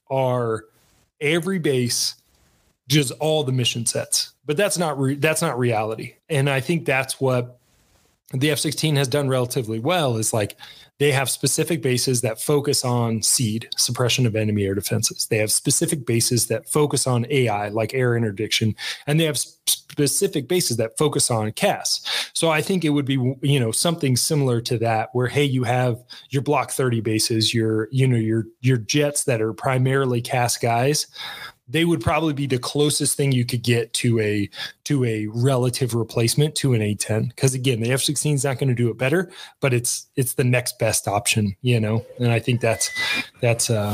Speaker 4: are every base, just all the mission sets, but that's not re- that's not reality. And I think that's what the F sixteen has done relatively well, is like they have specific bases that focus on SEAD, suppression of enemy air defenses. They have specific bases that focus on A I, like air interdiction, and they have specific bases that focus on C A S. So I think it would be, you know, something similar to that, where, hey, you have your Block thirty bases, your, you know, your your jets that are primarily C A S guys. They would probably be the closest thing you could get to a to a relative replacement to an A ten. Because again, the F sixteen is not going to do it better, but it's it's the next best option, you know. And I think that's that's uh,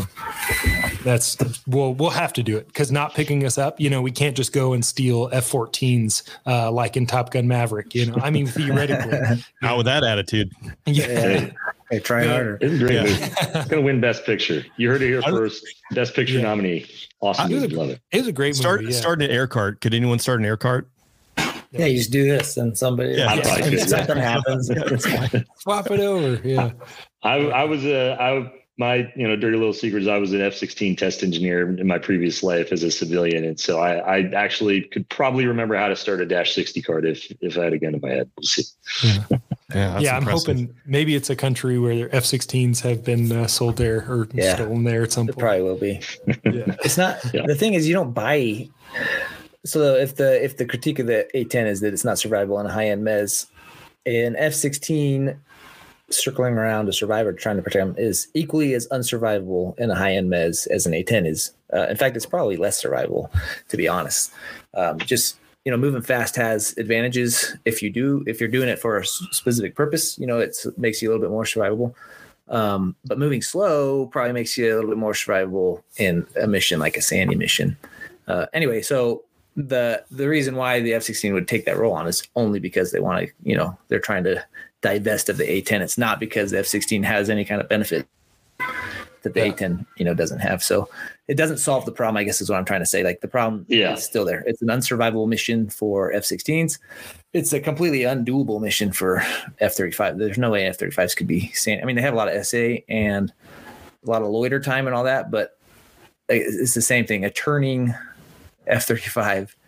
Speaker 4: that's we'll we'll have to do it, because not picking us up, you know, we can't just go and steal F fourteens uh, like in Top Gun Maverick, you know. I mean, theoretically,
Speaker 5: not with that attitude.
Speaker 4: Yeah.
Speaker 6: Hey, hey, try
Speaker 4: Yeah.
Speaker 6: harder.
Speaker 7: It's a great
Speaker 5: Yeah.
Speaker 7: movie. It's going to win Best Picture. You heard it here first. Best Picture
Speaker 4: Yeah.
Speaker 7: nominee. Awesome.
Speaker 4: It was a,
Speaker 7: Love it.
Speaker 4: it was a great
Speaker 5: Start
Speaker 4: movie. Yeah.
Speaker 5: start an air cart. Could anyone start an air cart?
Speaker 8: Yeah, you just do this and somebody,
Speaker 5: Yeah.
Speaker 7: I probably
Speaker 8: if
Speaker 7: could,
Speaker 8: something
Speaker 7: yeah.
Speaker 8: happens, it's fine.
Speaker 4: Swap it over. Yeah.
Speaker 7: I, I was a, I, my, you know, dirty little secret is I was an F sixteen test engineer in my previous life as a civilian. And so I, I actually could probably remember how to start a dash sixty card if, if I had a gun in my head. We'll see.
Speaker 4: Yeah.
Speaker 5: Yeah, that's
Speaker 4: yeah, I'm
Speaker 5: impressive.
Speaker 4: hoping maybe it's a country where their F sixteens have been uh, sold there or
Speaker 8: Yeah.
Speaker 4: stolen there at some
Speaker 8: It
Speaker 4: point.
Speaker 8: probably will be.
Speaker 4: Yeah.
Speaker 8: It's not.
Speaker 7: Yeah.
Speaker 8: The thing is, you don't buy. So if the if the critique of the A ten is that it's not survivable in a high end mez, an F sixteen circling around a survivor trying to protect them is equally as unsurvivable in a high end mez as an A ten is. Uh, in fact, it's probably less survivable, to be honest. Um, just you know, moving fast has advantages if you do if you're doing it for a s- specific purpose. You know, it makes you a little bit more survivable. Um, but moving slow probably makes you a little bit more survivable in a mission like a Sandy mission. Uh, anyway, so the the reason why the F sixteen would take that role on is only because they want to, you know, they're trying to divest of the A ten. It's not because the F sixteen has any kind of benefit that the
Speaker 4: Yeah.
Speaker 8: A ten, you know, doesn't have. So it doesn't solve the problem, I guess is what I'm trying to say. Like the problem
Speaker 7: Yeah.
Speaker 8: is still there. It's an unsurvivable mission for F sixteens. It's a completely undoable mission for F thirty-five. There's no way F thirty-fives could be sand. I mean, they have a lot of S A and a lot of loiter time and all that, but it's the same thing. A turning F thirty-five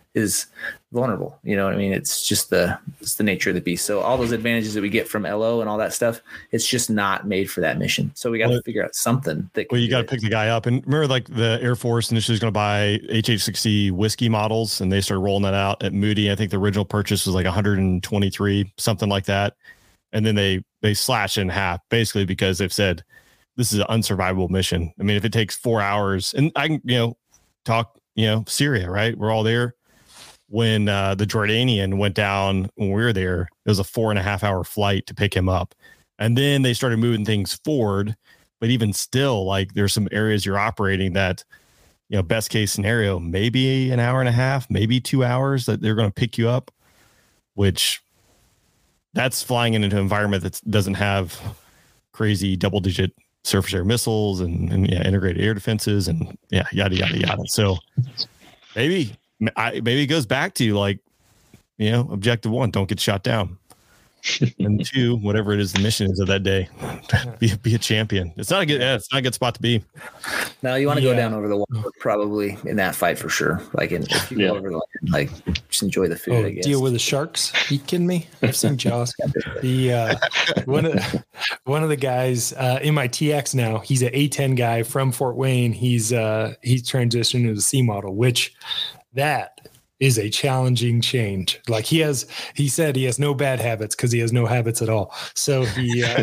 Speaker 8: is vulnerable. You know what I mean? It's just the it's the nature of the beast. So all those advantages that we get from L O and all that stuff, it's just not made for that mission. So we got to well, figure out something that
Speaker 5: well, you got to pick the guy up. And remember, like the Air Force initially was going to buy H H sixty whiskey models, and they started rolling that out at Moody. I think the original purchase was like one hundred twenty-three, something like that. And then they they slash in half basically because they've said this is an unsurvivable mission. I mean, if it takes four hours, and I can you know talk you know Syria, right? We're all there. When uh, the Jordanian went down when we were there, it was a four and a half hour flight to pick him up. And then they started moving things forward. But even still, like there's some areas you're operating that, you know, best case scenario, maybe an hour and a half, maybe two hours that they're going to pick you up, which that's flying into an environment that doesn't have crazy double digit surface air missiles and, and yeah, integrated air defenses and yeah, yada, yada, yada. So maybe. I, maybe it goes back to like, you know, objective one, don't get shot down. And two, whatever it is, the mission is of that day, be, be a champion. It's not a good, yeah, it's not a good spot to be.
Speaker 8: No, you want to
Speaker 4: yeah.
Speaker 8: go down over the wall, probably in that fight for sure. Like, in, if you yeah. go over the line, like, just enjoy the food,
Speaker 4: oh,
Speaker 8: I guess.
Speaker 4: Deal with the sharks? Are you kidding me? I've seen Jaws. the uh, one of the, one of the guys uh, in my T X now, he's an A ten guy from Fort Wayne. He's uh, he's transitioned to the C model, which that is a challenging change. Like he has, he said he has no bad habits because he has no habits at all. So he, uh,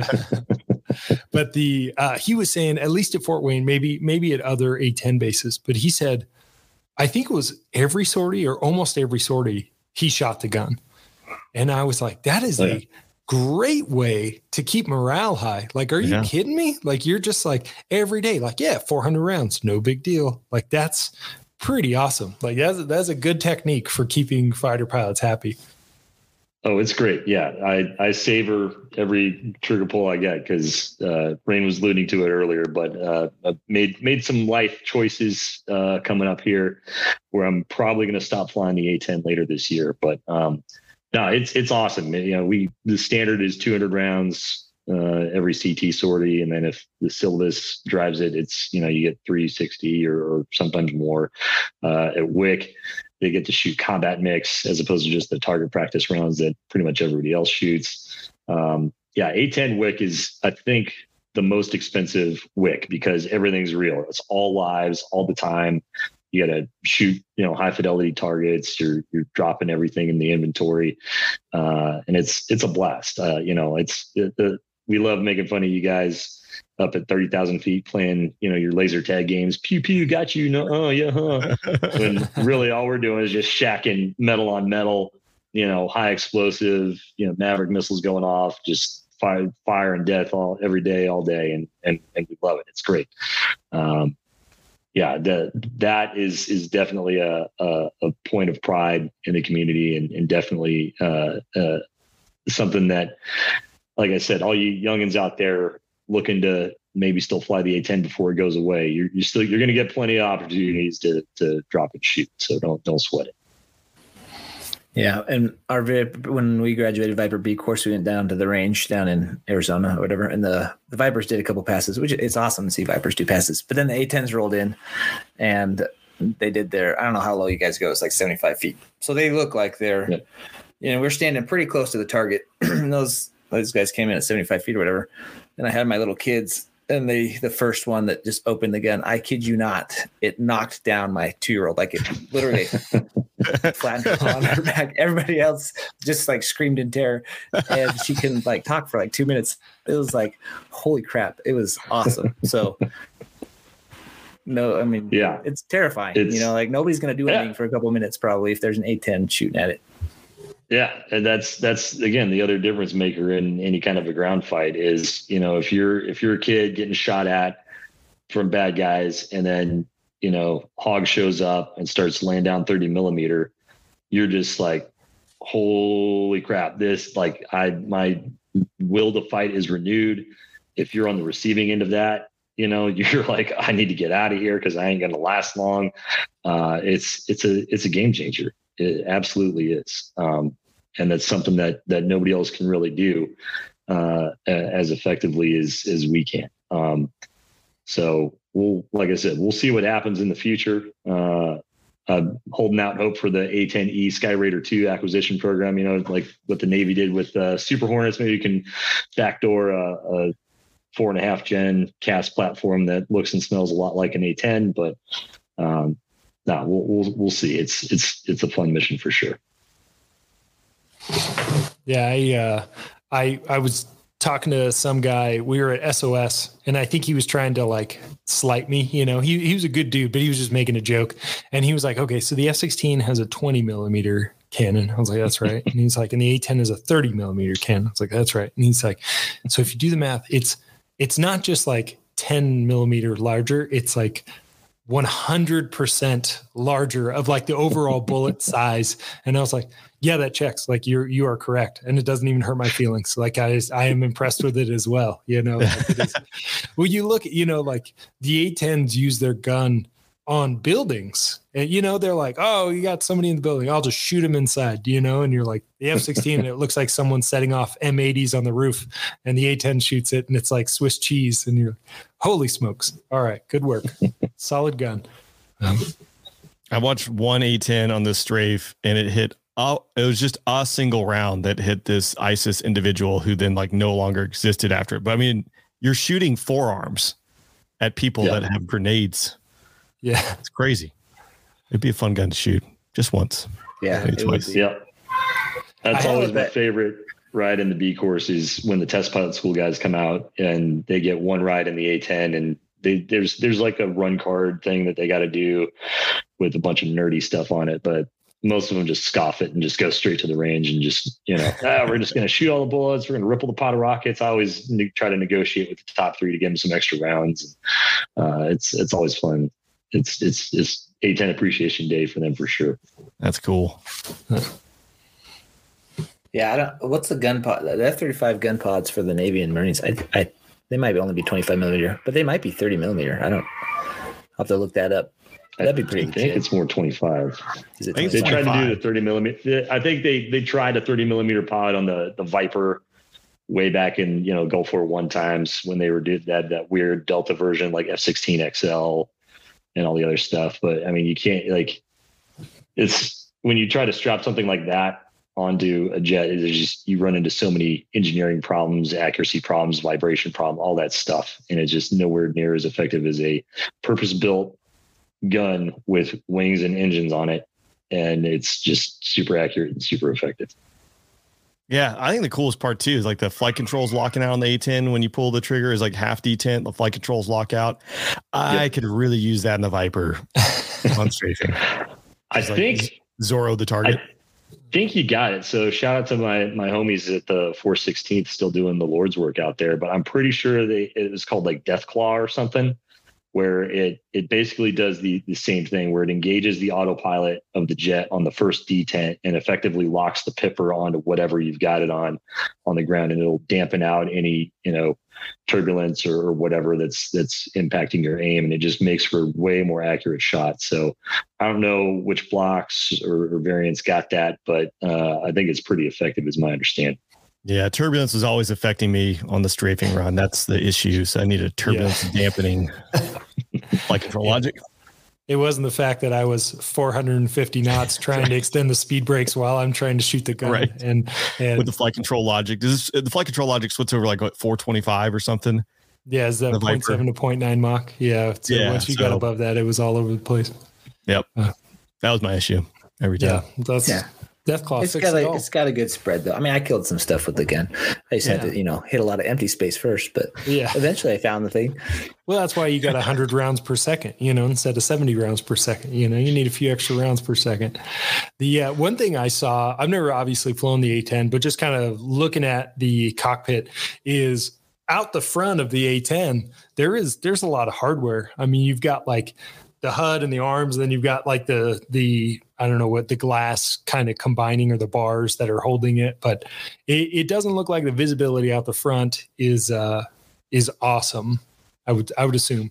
Speaker 4: but the, uh, he was saying at least at Fort Wayne, maybe, maybe at other A ten bases, but he said, I think it was every sortie or almost every sortie, he shot the gun. And I was like, that is oh, yeah. a great way to keep morale high. Like, are you yeah. kidding me? Like, you're just like every day, like, yeah, four hundred rounds, no big deal. Like that's pretty awesome. Like that's, that's a good technique for keeping fighter pilots happy.
Speaker 7: Oh, it's great. Yeah. I, I savor every trigger pull I get because uh, Rain was alluding to it earlier, but uh, I've made, made some life choices uh, coming up here where I'm probably going to stop flying the A ten later this year. But um, no, it's, it's awesome. You know, we, the standard is two hundred rounds uh, every C T sortie. And then if the Silvis drives it, it's, you know, you get three sixty or, or sometimes more uh, at W I C. They get to shoot combat mix as opposed to just the target practice rounds that pretty much everybody else shoots. Um, yeah. A ten W I C is, I think, the most expensive W I C because everything's real. It's all lives all the time. You got to shoot, you know, high fidelity targets. You're, you're dropping everything in the inventory. Uh, and it's, it's a blast. Uh, you know, it's the, the, we love making fun of you guys up at thirty thousand feet playing, you know, your laser tag games. Pew, pew, got you. No, oh, yeah. Huh. When really all we're doing is just shacking metal on metal, you know, high explosive, you know, Maverick missiles going off, just fire, fire and death all every day, all day. And, and, and we love it. It's great. Um, yeah, the, that is, is definitely a, a, a point of pride in the community and, and definitely uh, uh, something that, like I said, all you youngins out there looking to maybe still fly the A ten before it goes away, you're, you're still, you're going to get plenty of opportunities to, to drop and shoot. So don't, don't sweat it.
Speaker 8: Yeah. And our, when we graduated Viper B course, we went down to the range down in Arizona or whatever. And the, the Vipers did a couple passes, which it's awesome to see Vipers do passes, but then the A tens rolled in and they did their, I don't know how low you guys go. It's like seventy-five feet. So they look like they're, yeah. you know, we're standing pretty close to the target. and those, those guys came in at seventy-five feet or whatever. And I had my little kids and they, the first one that just opened the gun, I kid you not, it knocked down my two-year-old. Like it literally flattened her on her back. Everybody else just like screamed in terror and she couldn't like talk for like two minutes. It was like, holy crap. It was awesome. So no, I mean,
Speaker 7: yeah,
Speaker 8: it's terrifying.
Speaker 7: It's,
Speaker 8: you know, like nobody's going to do anything
Speaker 7: yeah.
Speaker 8: for a couple of minutes, probably if there's an A ten shooting at it.
Speaker 7: Yeah. And that's, that's again, the other difference maker in any kind of a ground fight is, you know, if you're, if you're a kid getting shot at from bad guys and then, you know, Hog shows up and starts laying down thirty millimeter, you're just like, holy crap, this like I, my will to fight is renewed. If you're on the receiving end of that, you know, you're like, I need to get out of here because I ain't going to last long. Uh, it's, it's a, it's a game changer. It absolutely is. Um, and that's something that, that nobody else can really do uh, as effectively as, as we can. Um, so we'll, like I said, we'll see what happens in the future. Uh, I'm holding out hope for the A ten E Skyraider two acquisition program, you know, like what the Navy did with uh, Super Hornets. Maybe you can backdoor a, a four and a half gen cast platform that looks and smells a lot like an A ten, but um, no, we'll, we'll, we'll see. It's, it's, it's a fun mission for sure.
Speaker 4: Yeah. I, uh, I, I was talking to some guy, we were at S O S, and I think he was trying to like slight me, you know, he, he was a good dude, but he was just making a joke. And he was like, okay, so the F sixteen has a twenty millimeter cannon. I was like, that's right. And he's like, and the A ten is a thirty millimeter cannon. I was like, that's right. And he's like, so if you do the math, it's, it's not just like ten millimeter larger. It's like one hundred percent larger of like the overall bullet size. And I was like, yeah, that checks. Like you're, you are correct. And it doesn't even hurt my feelings. Like I just, I am impressed with it as well. You know, like it is, when you look at, you know, like the A tens use their gun on buildings and, you know, they're like, oh, you got somebody in the building, I'll just shoot them inside, you know? And you're like the F sixteen, and it looks like someone setting off M eighties on the roof, and the A ten shoots it and it's like Swiss cheese. And you're like, holy smokes. All right. Good work. Solid gun. Um,
Speaker 5: I watched one A ten on the strafe, and it hit, oh, it was just a single round that hit this ISIS individual who then like no longer existed after it. But I mean, you're shooting forearms at people
Speaker 7: Yeah.
Speaker 5: that have grenades.
Speaker 4: yeah.
Speaker 5: It's crazy. It'd be a fun gun to shoot just once.
Speaker 8: Yeah.
Speaker 5: Maybe
Speaker 8: it would
Speaker 5: twice.
Speaker 8: be.
Speaker 7: Yeah. That's
Speaker 4: I
Speaker 7: always
Speaker 8: have
Speaker 7: my
Speaker 8: that-
Speaker 7: favorite ride in the B course is when the test pilot school guys come out and they get one ride in the A ten, and they, there's, there's like a run card thing that they got to do with a bunch of nerdy stuff on it. But most of them just scoff it and just go straight to the range and just, you know, ah, we're just going to shoot all the bullets. We're going to ripple the pot of rockets. I always ne- try to negotiate with the top three to give them some extra rounds. Uh, it's, it's always fun. It's, it's, it's A ten appreciation day for them for sure.
Speaker 5: That's cool.
Speaker 8: Yeah, I don't. What's the gun pod? The F thirty-five gun pods for the Navy and Marines. I, I, they might only be twenty-five millimeter, but they might be thirty millimeter. I don't. I'll have to look that up. That'd be pretty
Speaker 7: I think
Speaker 8: legit.
Speaker 7: it's more twenty-five.
Speaker 8: Is it
Speaker 5: I think
Speaker 7: They
Speaker 5: it's
Speaker 8: twenty-five?
Speaker 7: tried to do
Speaker 5: twenty-five.
Speaker 7: the thirty millimeter. I think they, they tried a thirty millimeter pod on the, the Viper way back in, you know, Gulf War One times when they were did that, that weird Delta version, like F sixteen X L and all the other stuff. But I mean, you can't like, it's when you try to strap something like that onto a jet, it's just, you run into so many engineering problems, accuracy problems, vibration problem, all that stuff. And it's just nowhere near as effective as a purpose built gun with wings and engines on it. And it's just super accurate and super effective.
Speaker 5: Yeah, I think the coolest part too is like the flight controls locking out on the A ten when you pull the trigger is like half detent. The flight controls lock out. I
Speaker 7: Yep.
Speaker 5: could really use that in the Viper on strafing.
Speaker 7: I
Speaker 5: It's like
Speaker 7: think
Speaker 5: Zorro the target.
Speaker 7: I think you got it. So shout out to my my homies at the four sixteenth still doing the Lord's work out there. But I'm pretty sure they it was called like Death Claw or something, where it it basically does the the same thing where it engages the autopilot of the jet on the first detent and effectively locks the pipper onto whatever you've got it on on the ground, and it'll dampen out any, you know, turbulence or, or whatever that's that's impacting your aim, and it just makes for way more accurate shots. So I don't know which blocks or, or variants got that, but uh, I think it's pretty effective, is my understanding.
Speaker 5: Yeah, turbulence is always affecting me on the strafing run. That's the issue. So I need a turbulence dampening flight control
Speaker 4: Yeah.
Speaker 5: logic.
Speaker 4: It wasn't the fact that I was four hundred fifty knots trying to extend the speed brakes while I'm trying to shoot the gun.
Speaker 5: Right.
Speaker 4: And, and
Speaker 5: With the flight control logic, does this, the flight control logic switch over like what, four twenty-five or something?
Speaker 4: yeah, is that
Speaker 5: the
Speaker 4: zero point
Speaker 5: Viper.
Speaker 4: seven to zero point nine Mach? Yeah. So
Speaker 5: Yeah,
Speaker 4: once you got
Speaker 5: so-
Speaker 4: above that, it was all over the place.
Speaker 5: Yep,
Speaker 4: Uh,
Speaker 5: that was my issue every time.
Speaker 4: Yeah. That's
Speaker 8: Yeah.
Speaker 4: Death Claw.
Speaker 8: It's
Speaker 4: fixed
Speaker 8: got
Speaker 4: it
Speaker 8: a
Speaker 4: all.
Speaker 8: it's got a good spread though. I mean, I killed some stuff with the gun. I just had
Speaker 4: Yeah.
Speaker 8: to, you know, hit a lot of empty space first, but
Speaker 4: Yeah.
Speaker 8: eventually I found the thing.
Speaker 4: Well, that's why you got one hundred rounds per second, you know, instead of seventy rounds per second. You know, you need a few extra rounds per second. The uh, one thing I saw, I've never obviously flown the A ten, but just kind of looking at the cockpit is out the front of the A ten, there is there's a lot of hardware. I mean, you've got like the H U D and the arms, and then you've got like the the I don't know what the glass kind of combining or the bars that are holding it, but it, it doesn't look like the visibility out the front is uh, is awesome. I would I would assume.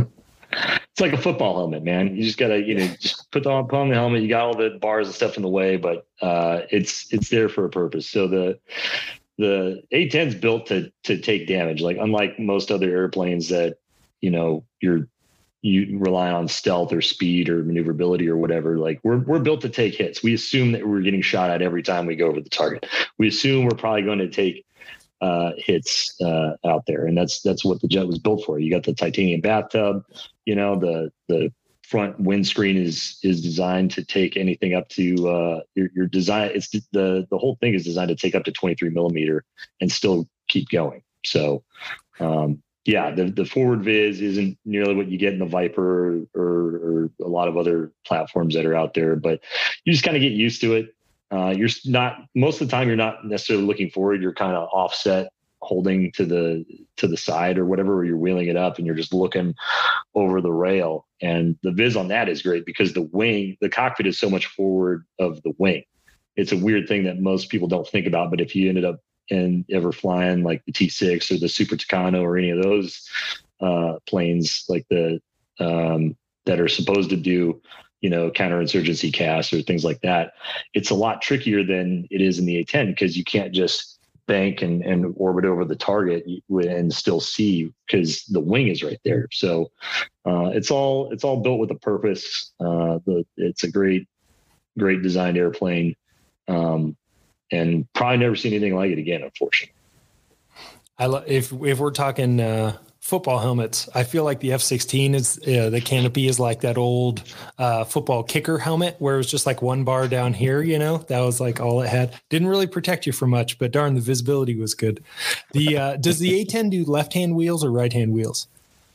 Speaker 7: It's like a football helmet, man. You just gotta, you know, just put on, put on the helmet. You got all the bars and stuff in the way, but uh, it's it's there for a purpose. So the the A ten's built to to take damage. Like unlike most other airplanes that, you know, you're you rely on stealth or speed or maneuverability or whatever. Like we're, we're built to take hits. We assume that we're getting shot at every time we go over the target. We assume we're probably going to take uh, hits uh, out there. And that's, that's what the jet was built for. You got the titanium bathtub, you know, the, the front windscreen is, is designed to take anything up to uh, your, your design. It's the, the whole thing is designed to take up to twenty-three millimeter and still keep going. So, um, yeah, the, the forward viz isn't nearly what you get in the Viper or, or a lot of other platforms that are out there, but you just kind of get used to it. Uh, you're not, most of the time, you're not necessarily looking forward. You're kind of offset, holding to the, to the side or whatever, or you're wheeling it up and you're just looking over the rail. And the viz on that is great because the wing, the cockpit is so much forward of the wing. It's a weird thing that most people don't think about, but if you ended up and ever flying like the T six or the Super Tucano or any of those uh, planes like the um, that are supposed to do, you know, counterinsurgency casts or things like that, it's a lot trickier than it is in the A ten because you can't just bank and, and orbit over the target and still see because the wing is right there. So uh, it's all it's all built with a purpose. Uh, the, it's a great, great designed airplane. Um, and probably never seen anything like it again, unfortunately.
Speaker 4: I lo- if if we're talking uh, football helmets, I feel like the F sixteen is uh, the canopy is like that old uh, football kicker helmet where it was just like one bar down here. You know, that was like all it had. Didn't really protect you for much, but darn, the visibility was good. The uh, does the A ten do left hand wheels or right hand wheels?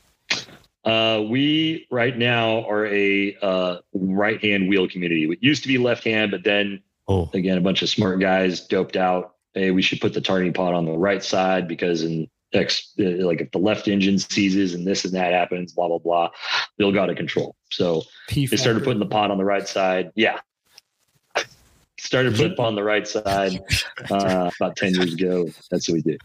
Speaker 7: Uh, we right now are a uh, right hand wheel community. It used to be left hand, but then. Oh. Again, a bunch of smart guys doped out. Hey, we should put the targeting pod on the right side because in X, like if the left engine seizes and this and that happens, blah, blah, blah, they'll go out of control. So P they started putting the pod on the right side. Yeah. Started putting on the right side uh, about ten years ago. That's what we did.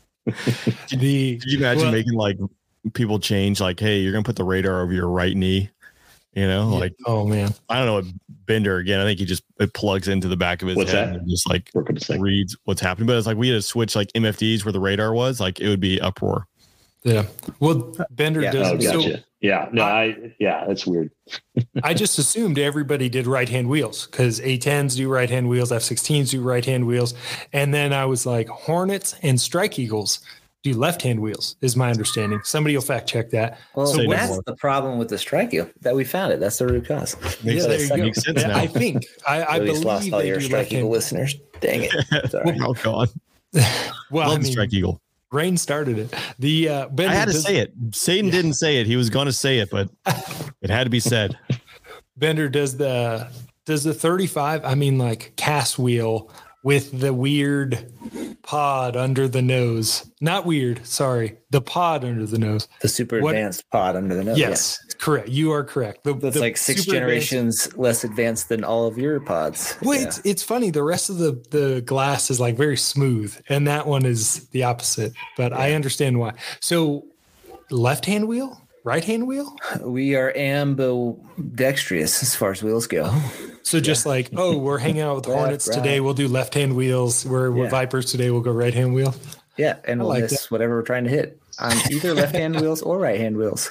Speaker 5: the, Could you imagine well, making like people change like, hey, you're going to put the radar over your right knee? You know, yeah. like,
Speaker 4: oh man,
Speaker 5: I don't know what Bender again. I think he just it plugs into the back of his
Speaker 7: what's
Speaker 5: head
Speaker 7: that?
Speaker 5: and just like reads what's happening. But it's like we had to switch like M F Ds where the radar was, like it would be uproar.
Speaker 4: Yeah. Well, Bender
Speaker 7: yeah.
Speaker 4: does.
Speaker 7: Oh, gotcha. So, yeah. No, I, yeah, that's weird.
Speaker 4: I just assumed everybody did right hand wheels because A tens do right hand wheels, F sixteens do right hand wheels. And then I was like, Hornets and Strike Eagles do left-hand wheels, is my understanding. Somebody will fact check that.
Speaker 8: Well, so that's more. The problem with the Strike Eagle that we found it. That's the root cause.
Speaker 4: Yeah, there you go. Makes sense now. I think I, I believe
Speaker 8: lost all your Strike Eagle listeners. Dang it! Sorry.
Speaker 5: Oh God.
Speaker 4: Well,
Speaker 5: Love
Speaker 4: I mean,
Speaker 5: Strike Eagle.
Speaker 4: Rain started it. The uh,
Speaker 5: I had to does, say it. Satan didn't say it. He was going to say it, but it had to be said.
Speaker 4: Bender, does the does the thirty-five? I mean, like cast wheel with the weird pod under the nose. Not weird, sorry. The pod under the nose.
Speaker 8: The super what, advanced pod under the nose.
Speaker 4: Yes, yeah. Correct. You are correct. The,
Speaker 8: That's
Speaker 4: the
Speaker 8: like six generations advanced. Less advanced than all of your pods.
Speaker 4: Well, yeah. it's, it's funny. The rest of the, the glass is like very smooth, and that one is the opposite. But yeah. I understand why. So left-hand wheel? Right-hand wheel?
Speaker 8: We are ambidextrous as far as wheels go.
Speaker 4: So just yeah. like, oh, we're hanging out with Hornets right, right. today, we'll do left-hand wheels. We're yeah. with Vipers today, we'll go right-hand wheel.
Speaker 8: Yeah, and we'll like miss that. Whatever we're trying to hit on either left-hand wheels or right-hand wheels.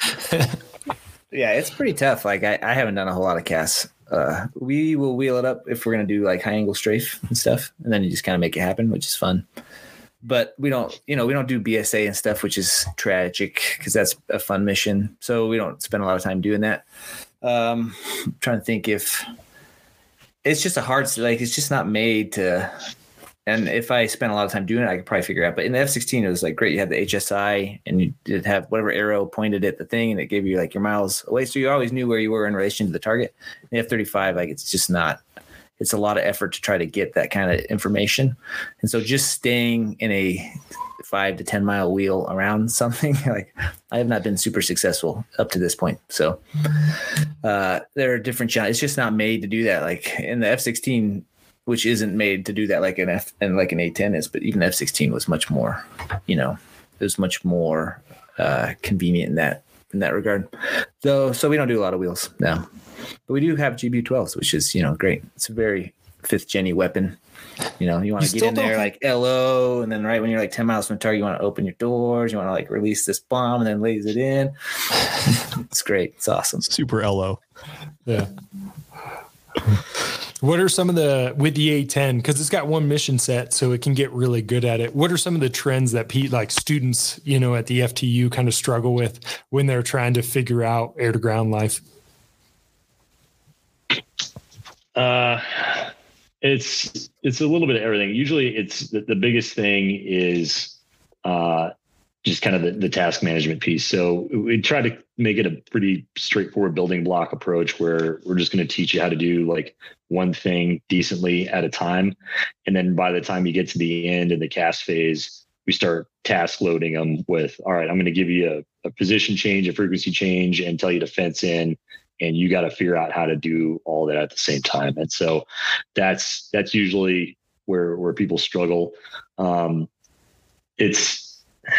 Speaker 8: Yeah, it's pretty tough. Like I, I haven't done a whole lot of casts. Uh, we will wheel it up if we're going to do like high-angle strafe and stuff, and then you just kind of make it happen, which is fun. But we don't, you know, we don't do B S A and stuff, which is tragic because that's a fun mission. So we don't spend a lot of time doing that. Um, I'm trying to think if it's just a hard, like, it's just not made to, and if I spent a lot of time doing it, I could probably figure it out. But in the F sixteen, it was like great. You had the H S I and you did have whatever arrow pointed at the thing and it gave you like your miles away. So you always knew where you were in relation to the target. In the F thirty-five, like it's just not, it's a lot of effort to try to get that kind of information. And so just staying in a five to ten mile wheel around something, like I have not been super successful up to this point. So uh, there are different challenges. It's just not made to do that. Like in the F sixteen, which isn't made to do that like an F and like an A ten is, but even F sixteen was much more, you know, it was much more uh, convenient in that, in that regard. So, so we don't do a lot of wheels now. But we do have G B twelves, which is, you know, great. It's very, fifth gen weapon. You know, you want to get in there like L O, and then right when you're like ten miles from the target, you want to open your doors. You want to like release this bomb and then lays it in. It's great. It's awesome.
Speaker 5: Super L O.
Speaker 4: Yeah. What are some of the, with the A ten, because it's got one mission set, so it can get really good at it. What are some of the trends that Pete, like students, you know, at the F T U kind of struggle with when they're trying to figure out air to ground life?
Speaker 7: Uh, it's, it's a little bit of everything. Usually it's the, the biggest thing is, uh, just kind of the, the task management piece. So we try to make it a pretty straightforward building block approach where we're just going to teach you how to do like one thing decently at a time. And then by the time you get to the end in the cast phase, we start task loading them with, all right, I'm going to give you a, a position change, a frequency change, and tell you to fence in. And you got to figure out how to do all that at the same time. And so that's, that's usually where, where people struggle. Um, it's,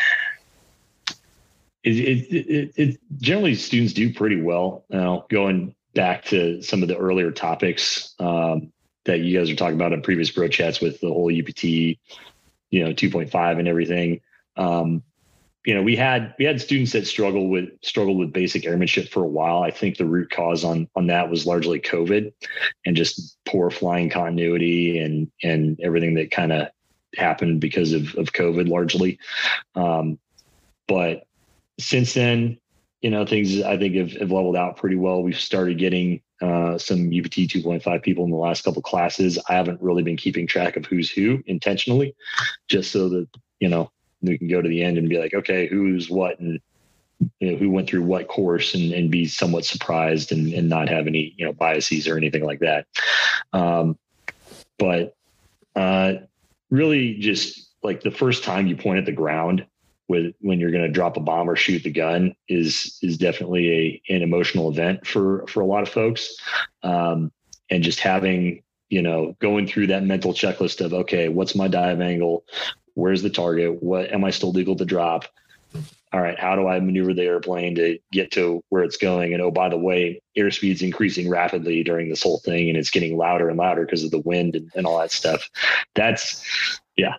Speaker 7: It, it, it, it generally students do pretty well. Now, going back to some of the earlier topics um, that you guys are talking about in previous bro chats with the whole U P T, you know, two point five and everything. Um, you know, we had we had students that struggled with struggled with basic airmanship for a while. I think the root cause on on that was largely COVID and just poor flying continuity and and everything that kind of happened because of of COVID largely. Um, but since then, you know, things I think have, have leveled out pretty well. We've started getting uh, some U P T two point five people in the last couple of classes. I haven't really been keeping track of who's who intentionally, just so that, you know, we can go to the end and be like, okay, who's what and, you know, who went through what course and, and be somewhat surprised and, and not have any, you know, biases or anything like that. Um, but uh, really just like the first time you point at the ground with when you're going to drop a bomb or shoot the gun is, is definitely a, an emotional event for, for a lot of folks. Um, and just having, you know, going through that mental checklist of, okay, what's my dive angle? Where's the target? What am I still legal to drop? All right. How do I maneuver the airplane to get to where it's going? And oh, by the way, airspeed's increasing rapidly during this whole thing. And it's getting louder and louder because of the wind and, and all that stuff. That's, yeah.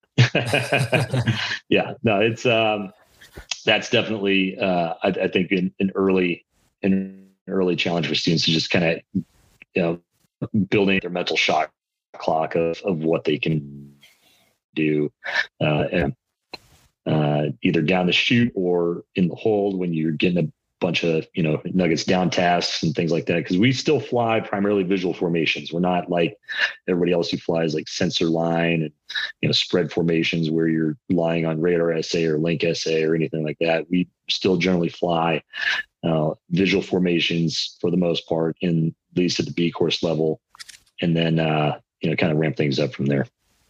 Speaker 7: yeah, no, it's, um, that's definitely, uh, I, I think an, an early, an early challenge for students to just kind of, you know, building their mental shot clock of, of what they can do, uh, and, uh, either down the chute or in the hold when you're getting a bunch of, you know, nuggets down tasks and things like that. Cause we still fly primarily visual formations. We're not like everybody else who flies like sensor line and, you know, spread formations where you're relying on radar S A or link S A or anything like that. We still generally fly uh, visual formations for the most part, in at least at the B course level. And then, uh, you know, kind of ramp things up from there.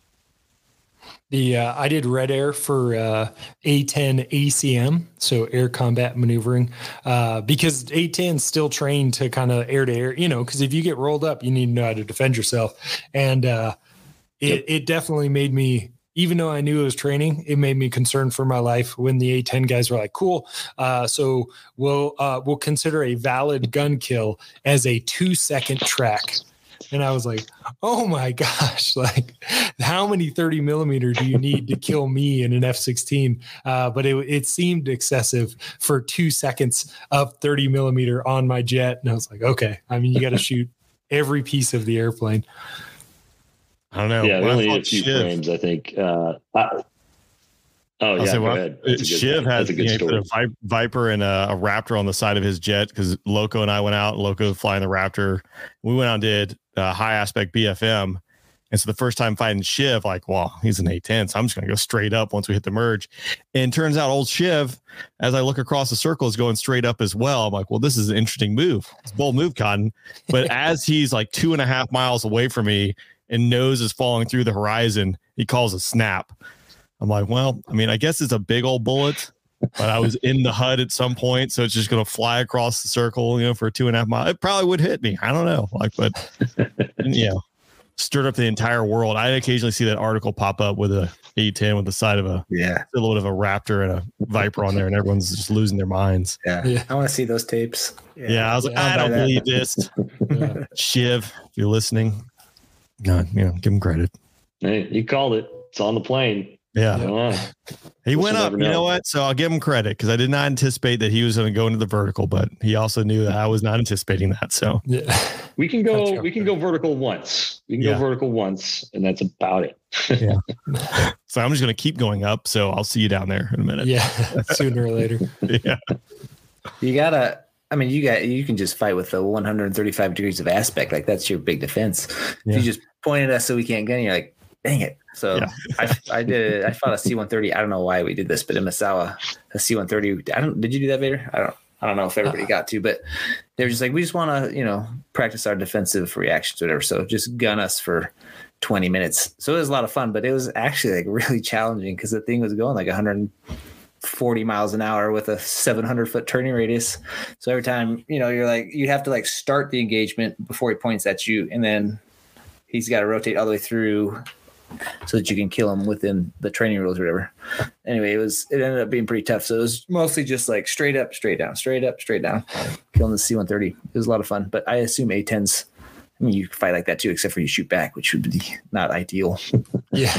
Speaker 4: The uh, I did Red Air for uh, A ten A C M, so air combat maneuvering, uh, because A ten is still trained to kind of air to air, you know, because if you get rolled up, you need to know how to defend yourself. And uh, it, yep. it definitely made me, even though I knew it was training, it made me concerned for my life when the A ten guys were like, cool. Uh, so we'll, uh, we'll consider a valid gun kill as a two second track. And I was like, oh my gosh, like how many thirty millimeter do you need to kill me in an F sixteen? Uh, but it, it seemed excessive for two seconds of thirty millimeter on my jet. And I was like, okay, I mean, you got to shoot every piece of the airplane.
Speaker 5: I don't know.
Speaker 7: Yeah, we
Speaker 5: when
Speaker 7: only
Speaker 5: I
Speaker 7: need a few
Speaker 5: Shiv,
Speaker 7: frames, I think. Uh, I, oh, yeah,
Speaker 5: say,
Speaker 7: go
Speaker 5: well,
Speaker 7: ahead. That's a good,
Speaker 5: Shiv has
Speaker 7: that's a good
Speaker 5: you know,
Speaker 7: story.
Speaker 5: a Vi- Viper and a, a Raptor on the side of his jet because Loco and I went out. Loco flying the Raptor. We went out and did uh, high aspect B F M. And so the first time fighting Shiv, like, well, he's an A ten, so I'm just going to go straight up once we hit the merge. And turns out old Shiv, as I look across the circle, is going straight up as well. I'm like, well, this is an interesting move. It's a bold move, Cotton. But as he's like two and a half miles away from me and nose is falling through the horizon, he calls a snap. I'm like, well, I mean, I guess it's a big old bullet, but I was in the H U D at some point, so it's just going to fly across the circle, you know, for two and a half miles. It probably would hit me. I don't know. Like, but, you know, stirred up the entire world. I occasionally see that article pop up with a A ten with the side of a
Speaker 8: yeah,
Speaker 5: silhouette of a Raptor and a Viper on there, and everyone's just losing their minds.
Speaker 8: Yeah, yeah. I want to see those tapes.
Speaker 5: Yeah, yeah I was like, I don't believe this. Yeah. Shiv, if you're listening, God, yeah, give him credit.
Speaker 7: Hey, you called it. It's on the plane.
Speaker 5: Yeah.
Speaker 7: Yeah.
Speaker 5: He
Speaker 7: We'll
Speaker 5: went up.
Speaker 7: never
Speaker 5: You know
Speaker 7: know.
Speaker 5: what? So I'll give him credit because I did not anticipate that he was going to go into the vertical, but he also knew that I was not anticipating that. So
Speaker 4: Yeah.
Speaker 7: We can go.
Speaker 4: Gotcha.
Speaker 7: We can go vertical once. We can
Speaker 5: Yeah.
Speaker 7: go vertical once, and that's about it.
Speaker 5: Yeah. So I'm just going to keep going up. So I'll see you down there in a minute.
Speaker 4: Yeah. Sooner or later.
Speaker 5: Yeah.
Speaker 8: You gotta. I mean, you got you can just fight with the one hundred thirty-five degrees of aspect. Like that's your big defense.
Speaker 5: Yeah.
Speaker 8: If you just point at us so we can't get, you're like, dang it. So
Speaker 5: Yeah.
Speaker 8: I, I did. I fought a C one thirty. I don't know why we did this, but in Misawa, a C one thirty. I don't. Did you do that, Vader? I don't. I don't know if everybody got to, but they were just like, we just want to, you know, practice our defensive reactions, whatever. So just gun us for twenty minutes. So it was a lot of fun, but it was actually like really challenging because the thing was going like one hundred forty miles an hour with a seven hundred foot turning radius. So every time, you know, you're like, you have to like start the engagement before he points at you. And then he's got to rotate all the way through so that you can kill him within the training rules or whatever. Anyway, it was, it ended up being pretty tough. So it was mostly just like straight up, straight down, straight up, straight down, killing the C one thirty. It was a lot of fun, but I assume A tens, I mean, you can fight like that too, except for you shoot back, which would be not ideal.
Speaker 4: Yeah.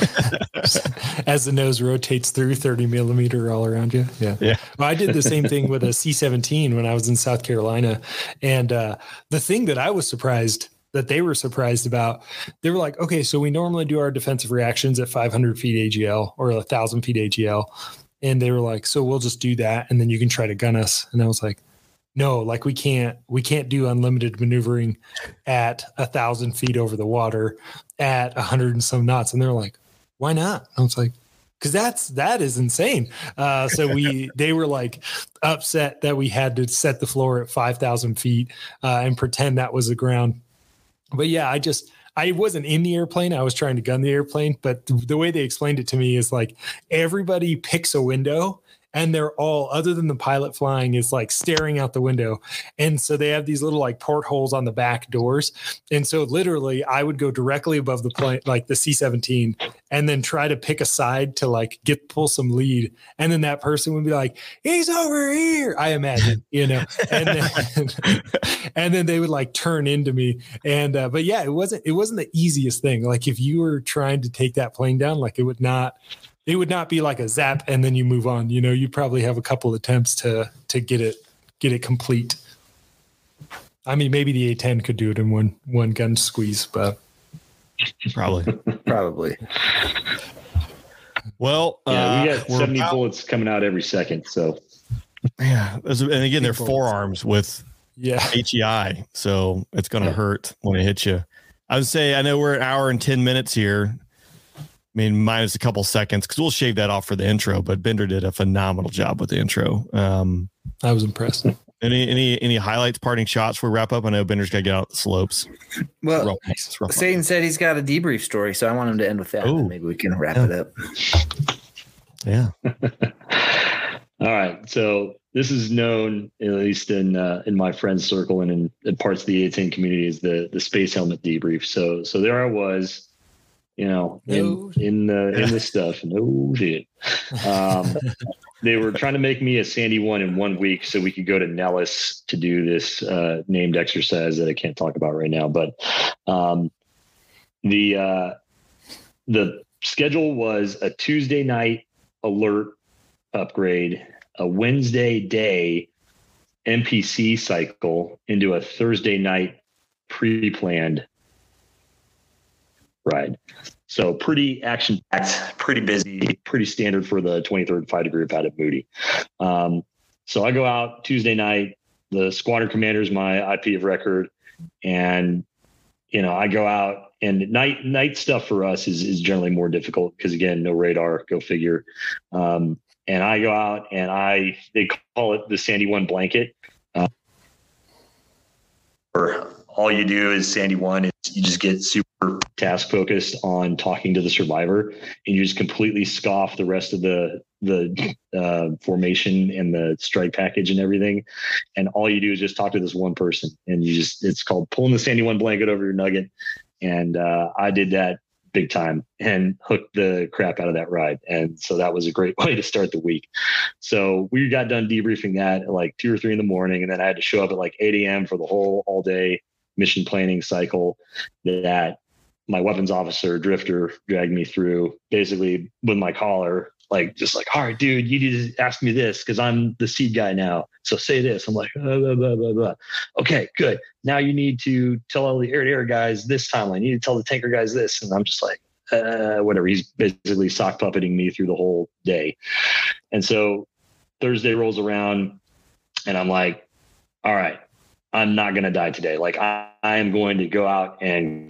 Speaker 4: As the nose rotates through thirty millimeter all around you. Yeah.
Speaker 5: Yeah.
Speaker 4: Well, I did the same thing with a C seventeen when I was in South Carolina. And uh, the thing that I was surprised that they were surprised about, they were like, okay, so we normally do our defensive reactions at five hundred feet A G L or a thousand feet A G L. And they were like, so we'll just do that. And then you can try to gun us. And I was like, no, like we can't, we can't do unlimited maneuvering at a thousand feet over the water at a hundred and some knots. And they're like, why not? I was like, cause that's, that is insane. Uh, so we, they were like upset that we had to set the floor at five thousand feet uh, and pretend that was the ground. But yeah, I just, I wasn't in the airplane. I was trying to gun the airplane, but the way they explained it to me is like everybody picks a window and they're all, other than the pilot flying, is like staring out the window. And so they have these little like portholes on the back doors. And so literally I would go directly above the plane, like the C seventeen, and then try to pick a side to like get, pull some lead. And then that person would be like, he's over here, I imagine, you know, and then, and then they would like turn into me. And, uh, but yeah, it wasn't, it wasn't the easiest thing. Like if you were trying to take that plane down, like it would not, it would not be like a zap and then you move on. You know, you probably have a couple attempts to to get it get it complete. I mean, maybe the A ten could do it in one one gun squeeze, but
Speaker 5: Probably.
Speaker 8: Probably.
Speaker 5: Well,
Speaker 7: Yeah, we
Speaker 5: uh,
Speaker 7: got
Speaker 5: we're
Speaker 7: seventy
Speaker 5: about-
Speaker 7: bullets coming out every second. So
Speaker 5: Yeah. There's- And again, they're
Speaker 4: Big bullets.
Speaker 5: forearms with
Speaker 4: yeah.
Speaker 5: H E I. So it's going to hurt when it hits you. I would say, I know we're an hour and ten minutes here. I mean, minus a couple seconds because we'll shave that off for the intro, but Bender did a phenomenal job with the intro. Um,
Speaker 4: I was impressed.
Speaker 5: any, any, any highlights, parting shots before we wrap up? I know Bender's got to get out the slopes.
Speaker 8: Well,
Speaker 5: Rough- it's rough.
Speaker 8: Satan said he's got a debrief story, so I want him to end with that.
Speaker 5: Ooh.
Speaker 8: Maybe we can wrap
Speaker 5: Yeah.
Speaker 8: it up.
Speaker 5: Yeah.
Speaker 7: all right. So this is known, at least in uh, in my friends circle and in, in parts of the A ten community, as the the space helmet debrief. So so there I was. You know,
Speaker 4: No.
Speaker 7: in, in the in the stuff. No shit. Um, they were trying to make me a Sandy one in one week so we could go to Nellis to do this uh, named exercise that I can't talk about right now. But um, the uh, the schedule was a Tuesday night alert upgrade, a Wednesday day N P C cycle into a Thursday night pre-planned ride. So pretty action packed, pretty busy, pretty standard for the twenty-third fighter group out at Moody. Um, so I go out Tuesday night, the squadron commander is my I P of record. And, you know, I go out and night, night stuff for us is, is generally more difficult because again, no radar, go figure. Um, and I go out and I, they call it the Sandy one blanket. Uh, or all you do is Sandy one is you just get super task focused on talking to the survivor and you just completely scoff the rest of the, the uh, formation and the strike package and everything. And all you do is just talk to this one person and you just, it's called pulling the Sandy one blanket over your nugget. And uh, I did that big time and hooked the crap out of that ride. And so that was a great way to start the week. So we got done debriefing that at like two or three in the morning. And then I had to show up at like eight a.m. for the whole all day mission planning cycle that my weapons officer, Drifter, dragged me through basically with my collar, like just like, all right, dude, you need to ask me this because I'm the seed guy now. So say this. I'm like, blah, blah, blah, blah, blah. Okay, good. Now you need to tell all the air to air guys this timeline. You need to tell the tanker guys this. And I'm just like, uh, whatever. He's basically sock puppeting me through the whole day. And so Thursday rolls around and I'm like, all right, I'm not going to die today. Like I, I am going to go out and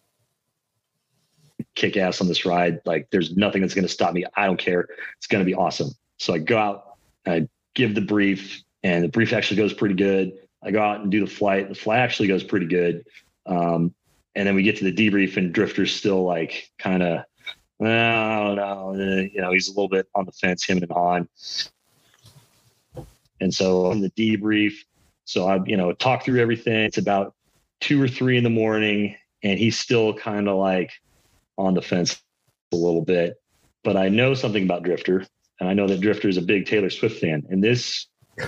Speaker 7: kick ass on this ride. Like there's nothing that's going to stop me. I don't care. It's going to be awesome. So I go out, I give the brief, and the brief actually goes pretty good. I go out and do the flight. The flight actually goes pretty good. Um, and then we get to the debrief and Drifter's still like kind of, well, I don't know. You know, he's a little bit on the fence, him and Han. And so in the debrief, so I, you know, talk through everything. It's about two or three in the morning and he's still kind of like on the fence a little bit, but I know something about Drifter and I know that Drifter is a big Taylor Swift fan. And this,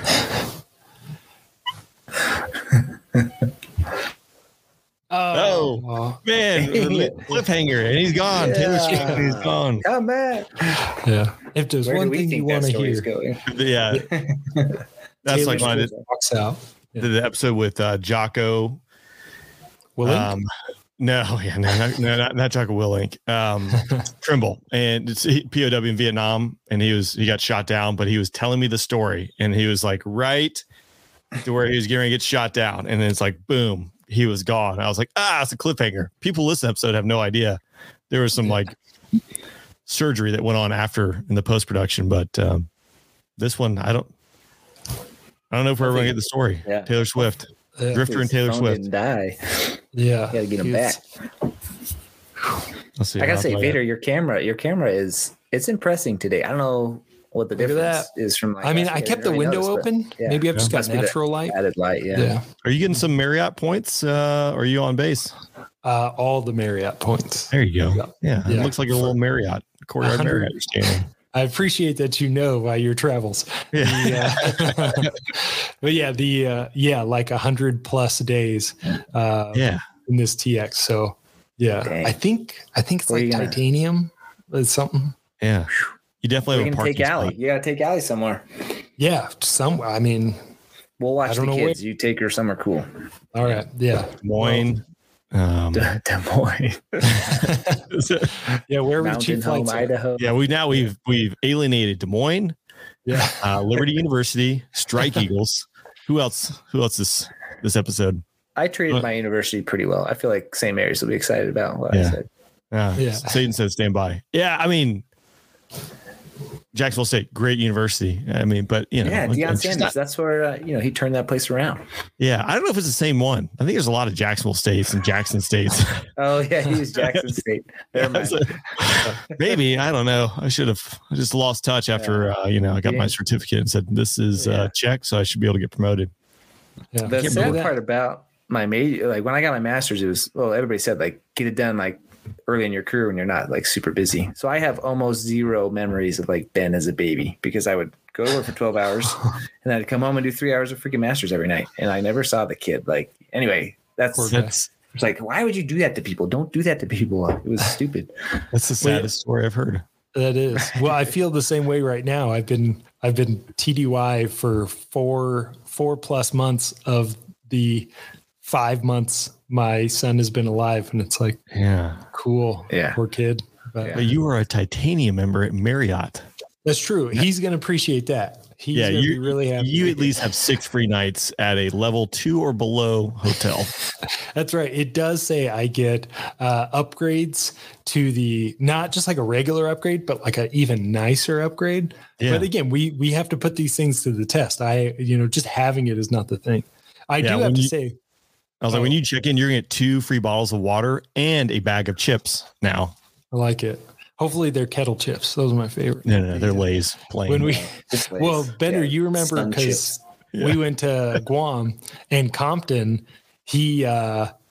Speaker 5: Oh, oh man, cliffhanger, and he's gone. Yeah. Taylor Swift, he's gone.
Speaker 8: Come back.
Speaker 4: Yeah. If there's
Speaker 8: Where
Speaker 4: one thing you want to hear,
Speaker 8: going?
Speaker 5: Yeah, that's
Speaker 4: Taylor
Speaker 5: like when I did,
Speaker 4: walks out. Yeah.
Speaker 5: did the episode with uh, Jocko.
Speaker 4: Willink?
Speaker 5: Um, no, yeah, no, not, no, not, not Jocko Willink. Um, Trimble, and it's he, P O W in Vietnam, and he was he got shot down, but he was telling me the story, and he was like right to where he was getting to get shot down, and then it's like boom. He was gone. I was like, ah, it's a cliffhanger. People listen to the episode have no idea. There was some like surgery that went on after in the post-production, but um, this one, I don't, I don't know if we're ever going to get the story.
Speaker 8: Yeah.
Speaker 5: Taylor Swift,
Speaker 4: Yeah.
Speaker 5: Drifter and Taylor Swift.
Speaker 8: Didn't die.
Speaker 4: Yeah.
Speaker 8: You got to get him
Speaker 4: He's-
Speaker 8: back.
Speaker 5: Let's see.
Speaker 8: I gotta
Speaker 5: how
Speaker 8: say,
Speaker 5: I-
Speaker 8: Vader, your camera, your camera is it's impressing today. I don't know what the
Speaker 4: Look at
Speaker 8: difference is from. Like
Speaker 4: I mean,
Speaker 8: last
Speaker 4: I
Speaker 8: year.
Speaker 4: kept the
Speaker 8: didn't really
Speaker 4: window
Speaker 8: notice, but
Speaker 4: open.
Speaker 8: yeah.
Speaker 4: Maybe I've just
Speaker 5: Yeah.
Speaker 4: got
Speaker 8: Must be the
Speaker 4: natural light.
Speaker 8: added light. Yeah.
Speaker 4: Yeah.
Speaker 5: Are you getting some Marriott points? Uh, or are you on base?
Speaker 4: Uh, all the Marriott points.
Speaker 5: There you go.
Speaker 4: Yeah.
Speaker 5: Yeah, it
Speaker 4: Yeah.
Speaker 5: looks like a little Marriott, courtyard
Speaker 4: one hundred
Speaker 5: Marriott you're standing.
Speaker 4: I appreciate that you know by your travels.
Speaker 5: Yeah.
Speaker 4: The, uh, but yeah, the uh, yeah, like a hundred plus days. Uh,
Speaker 5: Yeah.
Speaker 4: in this T X. So yeah,
Speaker 8: Dang.
Speaker 4: I think I think it's
Speaker 8: Where
Speaker 4: like
Speaker 8: you gonna-
Speaker 4: titanium. It's something.
Speaker 5: Yeah. You definitely
Speaker 8: We're
Speaker 5: have a
Speaker 8: gonna
Speaker 5: parking
Speaker 8: take Allie.
Speaker 5: spot.
Speaker 8: You gotta take Allie somewhere.
Speaker 4: Yeah, some. I mean,
Speaker 8: We'll watch
Speaker 4: I
Speaker 8: the
Speaker 4: don't know
Speaker 8: kids. You take her somewhere cool.
Speaker 4: all right. Yeah.
Speaker 5: Des Moines. Um,
Speaker 8: Des Moines,
Speaker 4: Yeah. Wherever the
Speaker 8: Mountain
Speaker 4: cheap
Speaker 8: Home,
Speaker 4: flights are.
Speaker 8: Idaho.
Speaker 5: yeah, we now we've we've alienated Des Moines,
Speaker 4: Yeah.
Speaker 5: uh, Liberty University, Strike Eagles. Who else? Who else this this episode?
Speaker 8: I treated my university pretty well. I feel like Saint Mary's will be excited about what I
Speaker 5: Yeah.
Speaker 8: said.
Speaker 5: Uh,
Speaker 4: Yeah.
Speaker 5: Satan said stand by. Yeah, I mean Jacksonville State, great university. I mean, but you know,
Speaker 8: Yeah,
Speaker 5: it's
Speaker 8: Deion
Speaker 5: just
Speaker 8: Sanders.
Speaker 5: not-
Speaker 8: That's where uh, you know he turned that place around.
Speaker 5: yeah, I don't know if it's the same one. I think there's a lot of Jacksonville States and Jackson States.
Speaker 8: Oh yeah, he was Jackson State. Never mind.
Speaker 5: Maybe I don't know. I should have I just lost touch after uh, you know I got my
Speaker 8: Yeah.
Speaker 5: certificate and said this is
Speaker 8: Yeah.
Speaker 5: uh, check, so I should be able to get promoted.
Speaker 4: Yeah.
Speaker 8: The
Speaker 4: Can't
Speaker 8: sad
Speaker 4: believe that.
Speaker 8: part about my major, like when I got my master's, it was well, everybody said like get it done like early in your career when you're not like super busy. So I have almost zero memories of like Ben as a baby because I would go to work for twelve hours and I'd come home and do three hours of freaking masters every night, and I never saw the kid. Like anyway, that's
Speaker 4: Poor guy.
Speaker 8: that's it's like why would you do that to people? Don't do that to people. It was stupid.
Speaker 5: That's the saddest story I've heard.
Speaker 4: That is. Well, I feel the same way right now. I've been I've been T D Y for four four plus months of the five months my son has been alive, and it's like
Speaker 5: Yeah,
Speaker 4: cool.
Speaker 8: Yeah.
Speaker 4: Poor kid. But
Speaker 8: Yeah.
Speaker 5: but you are a titanium member at Marriott.
Speaker 4: that's true. He's gonna appreciate that. He's
Speaker 5: yeah,
Speaker 4: gonna
Speaker 5: you
Speaker 4: be really happy.
Speaker 5: You at least have six free nights at a level two or below hotel.
Speaker 4: That's right. It does say I get uh, upgrades to the not just like a regular upgrade, but like an even nicer upgrade.
Speaker 5: Yeah.
Speaker 4: But again, we we have to put these things to the test. I you know just having it is not the thing. I
Speaker 5: Yeah,
Speaker 4: do have
Speaker 5: when
Speaker 4: to
Speaker 5: you-
Speaker 4: say,
Speaker 5: I was like, when you check in, you're gonna get two free bottles of water and a bag of chips. Now,
Speaker 4: I like it. Hopefully they're kettle chips. Those are my favorite.
Speaker 5: no, no, no they're Lay's plain.
Speaker 4: When we
Speaker 8: Just Lay's.
Speaker 4: well, Bender,
Speaker 8: Yeah,
Speaker 4: you remember
Speaker 8: sun
Speaker 4: because
Speaker 8: chips.
Speaker 4: we went to Guam and Compton. He uh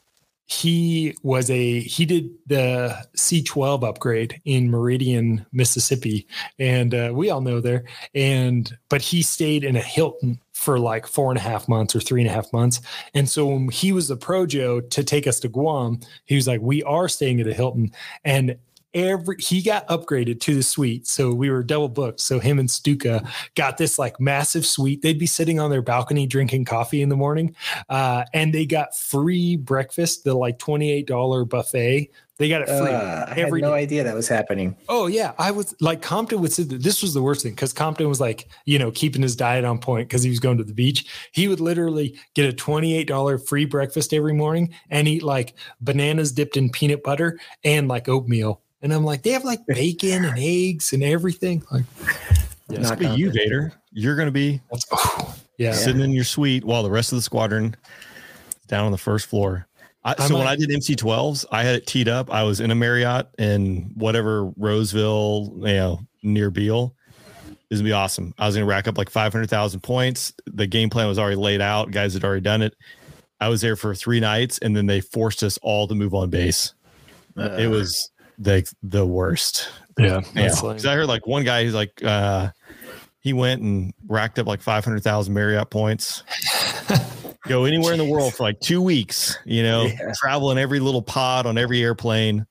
Speaker 4: he was a he did the C twelve upgrade in Meridian, Mississippi, and uh, we all know there. And but he stayed in a Hilton for like four and a half months or three and a half months. And so when he was the Pro Joe to take us to Guam, he was like, "We are staying at a Hilton," and every he got upgraded to the suite, so we were double booked. So him and Stuka got this like massive suite. They'd be sitting on their balcony drinking coffee in the morning, uh, and they got free breakfast, the like twenty-eight dollars buffet. They got it free.
Speaker 8: Uh, I
Speaker 4: every
Speaker 8: had no
Speaker 4: day.
Speaker 8: idea that was happening.
Speaker 4: Oh yeah, I was like Compton would say that this was the worst thing because Compton was like, you know, keeping his diet on point because he was going to the beach. He would literally get a twenty-eight dollars free breakfast every morning and eat like bananas dipped in peanut butter and like oatmeal. And I'm like, they have like bacon and eggs and everything. Like,
Speaker 5: yeah, it's gonna be you, Vader. You're going to be
Speaker 4: oh, yeah.
Speaker 5: sitting in your suite while the rest of the squadron is down on the first floor. I, so when I did M C twelves, I had it teed up. I was in a Marriott in whatever Roseville, you know, near Beale. This would be awesome. I was going to rack up like five hundred thousand points. The game plan was already laid out. Guys had already done it. I was there for three nights, and then they forced us all to move on base. Uh, it was the the worst.
Speaker 4: Yeah.
Speaker 5: Yeah. Because I heard like one guy who's like, uh, he went and racked up like five hundred thousand Marriott points. Go anywhere in the world for like two weeks, you know, yeah. travel in every little pod on every airplane.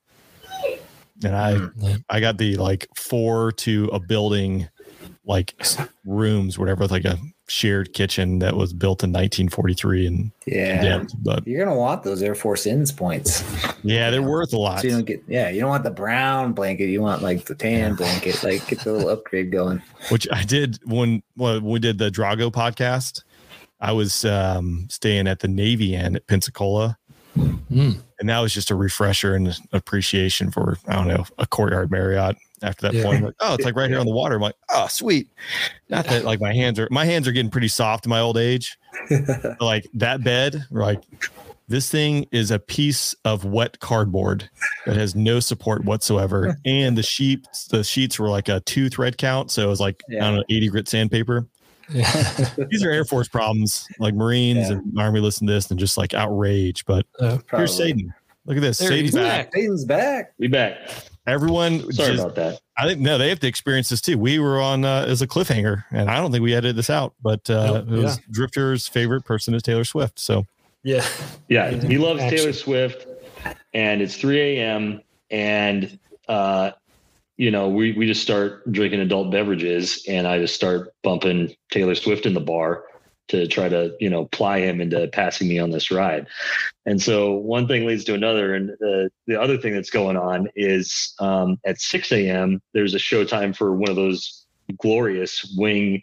Speaker 5: And I, mm-hmm. I got the like four to a building, like rooms, whatever, with like a shared kitchen that was built in nineteen forty-three. And
Speaker 8: yeah,
Speaker 5: condemned, but
Speaker 8: you're going to want those Air Force Inns points.
Speaker 5: Yeah. They're worth a lot.
Speaker 8: So you don't get, yeah, you don't want the brown blanket. You want like the tan blanket, like get the little upgrade going.
Speaker 5: Which I did when, when we did the Drago podcast. I was um, staying at the Navy Inn at Pensacola, mm. and that was just a refresher and appreciation for, I don't know, a Courtyard Marriott. After that yeah. point, I'm like, oh, it's like right here on the water. I'm like, oh, sweet. Not that like my hands are, my hands are getting pretty soft in my old age. Like that bed, like this thing is a piece of wet cardboard that has no support whatsoever, and the sheets, the sheets were like a two thread count, so it was like yeah. I don't know, eighty grit sandpaper. Yeah. These are Air Force problems, like Marines yeah. and Army listen to this and just like outrage. But uh, here's Satan. Look at this.
Speaker 8: There
Speaker 5: Satan's back.
Speaker 8: Satan's back.
Speaker 7: We back.
Speaker 5: Everyone.
Speaker 7: Sorry
Speaker 5: just,
Speaker 7: about that.
Speaker 5: I think no, they have to experience this too. We were on uh, as a cliffhanger, and I don't think we edited this out. But uh, nope, it was yeah. Drifter's favorite person is Taylor Swift. So
Speaker 4: yeah,
Speaker 7: yeah, he loves Action. Taylor Swift, and it's three a.m. and uh, you know, we, we just start drinking adult beverages, and I just start bumping Taylor Swift in the bar to try to, you know, ply him into passing me on this ride. And so one thing leads to another. And the, the other thing that's going on is um, at six a.m., there's a showtime for one of those glorious wing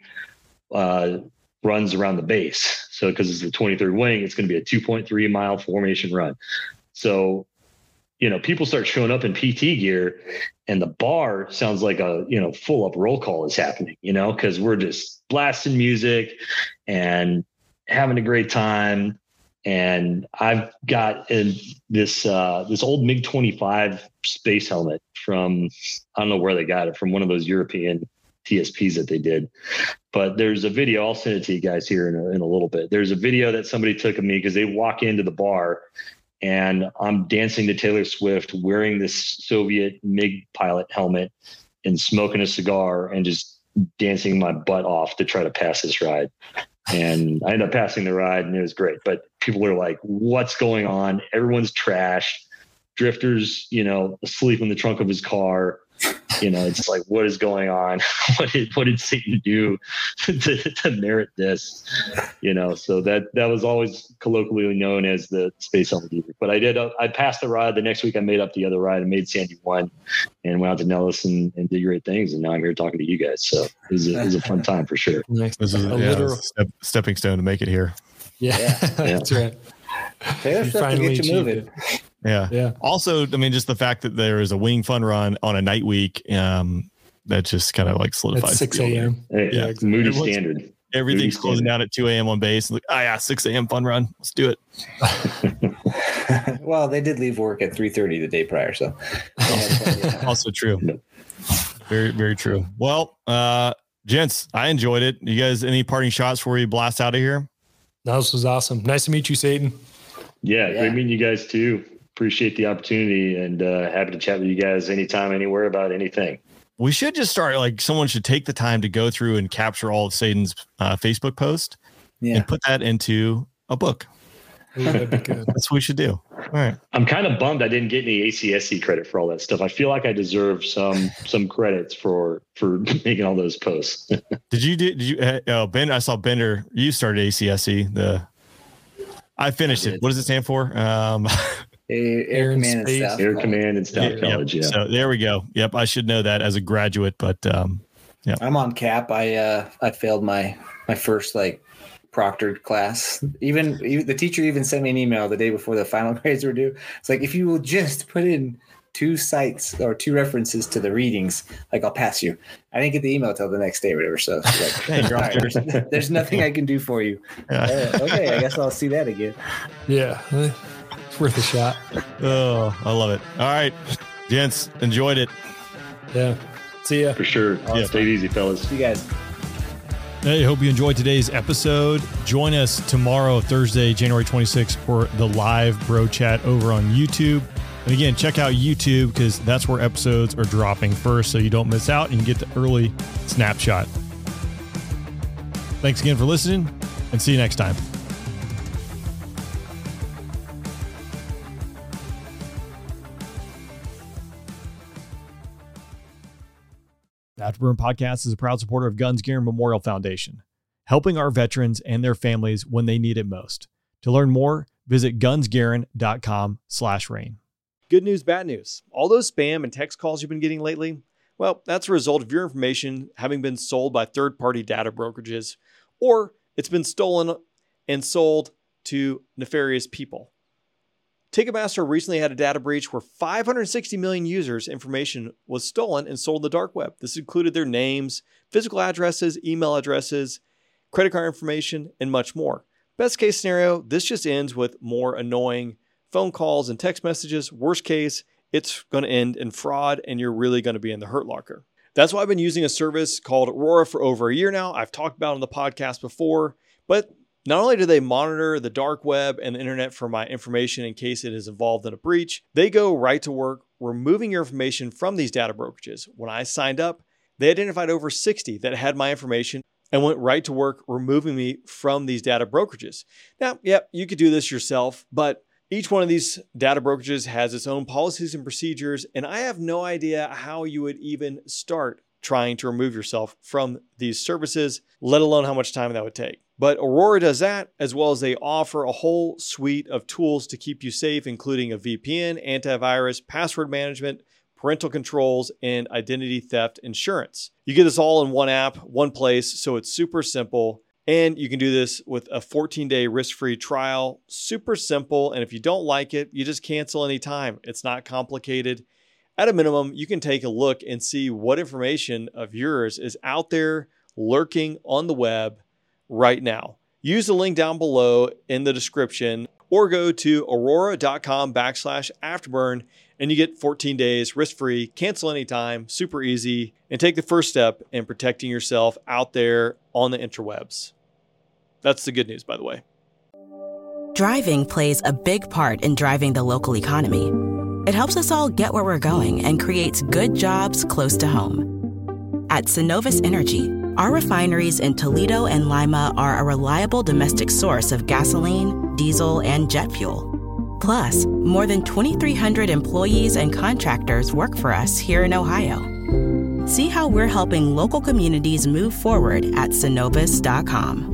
Speaker 7: uh, runs around the base. So because it's the twenty-third wing, it's going to be a two point three mile formation run. So, you know, people start showing up in P T gear, and the bar sounds like a, you know, full up roll call is happening, you know, because we're just blasting music and having a great time. And I've got in this uh, this old MiG twenty-five space helmet from, I don't know where they got it, from one of those European T S Ps that they did. But there's a video, I'll send it to you guys here in a, in a little bit. There's a video that somebody took of me because they walk into the bar, and I'm dancing to Taylor Swift wearing this Soviet MiG pilot helmet and smoking a cigar and just dancing my butt off to try to pass this ride. And I ended up passing the ride, and it was great. But people are like, what's going on? Everyone's trashed. Drifter's, you know, asleep in the trunk of his car. You know, it's like, what is going on? What did what did Satan do to, to merit this? You know, so that that was always colloquially known as the space helmet geezer. But I did, uh, I passed the ride. The next week I made up the other ride and made Sandy one, and went out to Nellis and, and did great things. And now I'm here talking to you guys. So it was a, it was a fun time for sure.
Speaker 5: Nice. This is a, yeah, literal step, stepping stone to make it here.
Speaker 4: Yeah, yeah. That's right.
Speaker 8: Taylor Swift to get you moving.
Speaker 5: Yeah. Yeah. Also, I mean, just the fact that there is a wing fun run on a night week, um, that just kind of like solidifies.
Speaker 4: At six a.m.
Speaker 7: Hey, yeah. Exactly. Moody Everyone's, standard.
Speaker 5: Everything's
Speaker 7: Moody
Speaker 5: closing
Speaker 7: standard.
Speaker 5: down at two a.m. on base. Like, oh yeah, six a.m. fun run. Let's do it.
Speaker 8: Well, they did leave work at three thirty the day prior. So
Speaker 5: also true. Very, very true. Well, uh, gents, I enjoyed it. You guys, any parting shots before we blast out of here?
Speaker 4: No, this was awesome. Nice to meet you, Satan.
Speaker 7: Yeah,
Speaker 6: Yeah.
Speaker 7: great meeting you guys too. Appreciate the opportunity and uh, happy to chat with you guys anytime, anywhere about anything.
Speaker 5: We should just start, like, someone should take the time to go through and capture all of Satan's uh, Facebook posts
Speaker 6: Yeah.
Speaker 5: and put that into a book.
Speaker 4: Ooh, that'd be good.
Speaker 5: That's what we should do. All right.
Speaker 7: I'm kind of bummed I didn't get any A C S C credit for all that stuff. I feel like I deserve some some credits for for making all those posts.
Speaker 5: Did you do? Did you? Uh, oh, Ben, I saw Bender. You started A C S C. The I finished
Speaker 6: I
Speaker 5: it.
Speaker 6: did.
Speaker 5: What does it stand for? Um,
Speaker 6: Air,
Speaker 4: Air and
Speaker 6: Command and
Speaker 4: Space.
Speaker 6: Staff.
Speaker 7: Air
Speaker 6: College.
Speaker 7: Command and Staff
Speaker 5: yep.
Speaker 7: College. Yeah.
Speaker 5: So there we go. Yep, I should know that as a graduate, but um,
Speaker 6: I'm on cap. I uh I failed my my first like proctored class. Even, even the teacher even sent me an email the day before the final grades were due. It's like, if you will just put in two sites or two references to the readings, like, I'll pass you. I didn't get the email till the next day or whatever. So it's like,
Speaker 5: Dang, you're
Speaker 6: all
Speaker 5: off
Speaker 6: right, there's, there's nothing I can do for you.
Speaker 5: yeah.
Speaker 6: Uh, okay, I guess I'll see that again.
Speaker 4: Yeah, eh, it's worth a shot.
Speaker 5: Oh, I love it. All right, gents, enjoyed it.
Speaker 4: Yeah. See ya.
Speaker 7: For sure.
Speaker 5: Yeah.
Speaker 7: Stay easy, fellas.
Speaker 6: See you guys.
Speaker 1: Hey, hope you enjoyed today's episode. Join us tomorrow, Thursday, January twenty-sixth, for the live bro chat over on YouTube. And again, check out YouTube because that's where episodes are dropping first, so you don't miss out and you get the early snapshot. Thanks again for listening, and see you next time. The Afterburn Podcast is a proud supporter of Guns Gear Memorial Foundation, helping our veterans and their families when they need it most. To learn more, visit gunsgarin.com slash rain. Good news, bad news. All those spam and text calls you've been getting lately, well, that's a result of your information having been sold by third-party data brokerages, or it's been stolen and sold to nefarious people. Ticketmaster recently had a data breach where five hundred sixty million users' information was stolen and sold on the dark web. This included their names, physical addresses, email addresses, credit card information, and much more. Best case scenario, this just ends with more annoying phone calls and text messages. Worst case, it's going to end in fraud and you're really going to be in the hurt locker. That's why I've been using a service called Aurora for over a year now. I've talked about it on the podcast before, but not only do they monitor the dark web and the internet for my information in case it is involved in a breach, they go right to work removing your information from these data brokerages. When I signed up, they identified over sixty that had my information and went right to work removing me from these data brokerages. Now, yep, you could do this yourself, but each one of these data brokerages has its own policies and procedures, and I have no idea how you would even start trying to remove yourself from these services, let alone how much time that would take. But Aurora does that, as well as they offer a whole suite of tools to keep you safe, including a V P N, antivirus, password management, parental controls, and identity theft insurance. You get this all in one app, one place, so it's super simple. And you can do this with a fourteen-day risk-free trial. Super simple, and if you don't like it, you just cancel anytime. It's not complicated. At a minimum, you can take a look and see what information of yours is out there lurking on the web right now. Use the link down below in the description or go to aurora.com backslash afterburn and you get fourteen days risk-free, cancel anytime, super easy, and take the first step in protecting yourself out there on the interwebs. That's the good news, by the way.
Speaker 2: Driving plays a big part in driving the local economy. It helps us all get where we're going and creates good jobs close to home. At Synovus Energy, our refineries in Toledo and Lima are a reliable domestic source of gasoline, diesel, and jet fuel. Plus, more than twenty-three hundred employees and contractors work for us here in Ohio. See how we're helping local communities move forward at synovus dot com.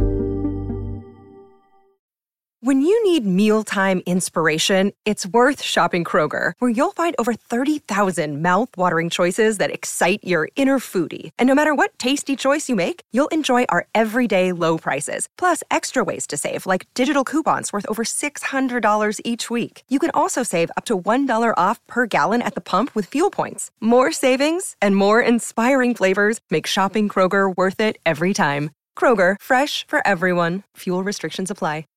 Speaker 3: When you need mealtime inspiration, it's worth shopping Kroger, where you'll find over thirty thousand mouth-watering choices that excite your inner foodie. And no matter what tasty choice you make, you'll enjoy our everyday low prices, plus extra ways to save, like digital coupons worth over six hundred dollars each week. You can also save up to one dollar off per gallon at the pump with fuel points. More savings and more inspiring flavors make shopping Kroger worth it every time. Kroger, fresh for everyone. Fuel restrictions apply.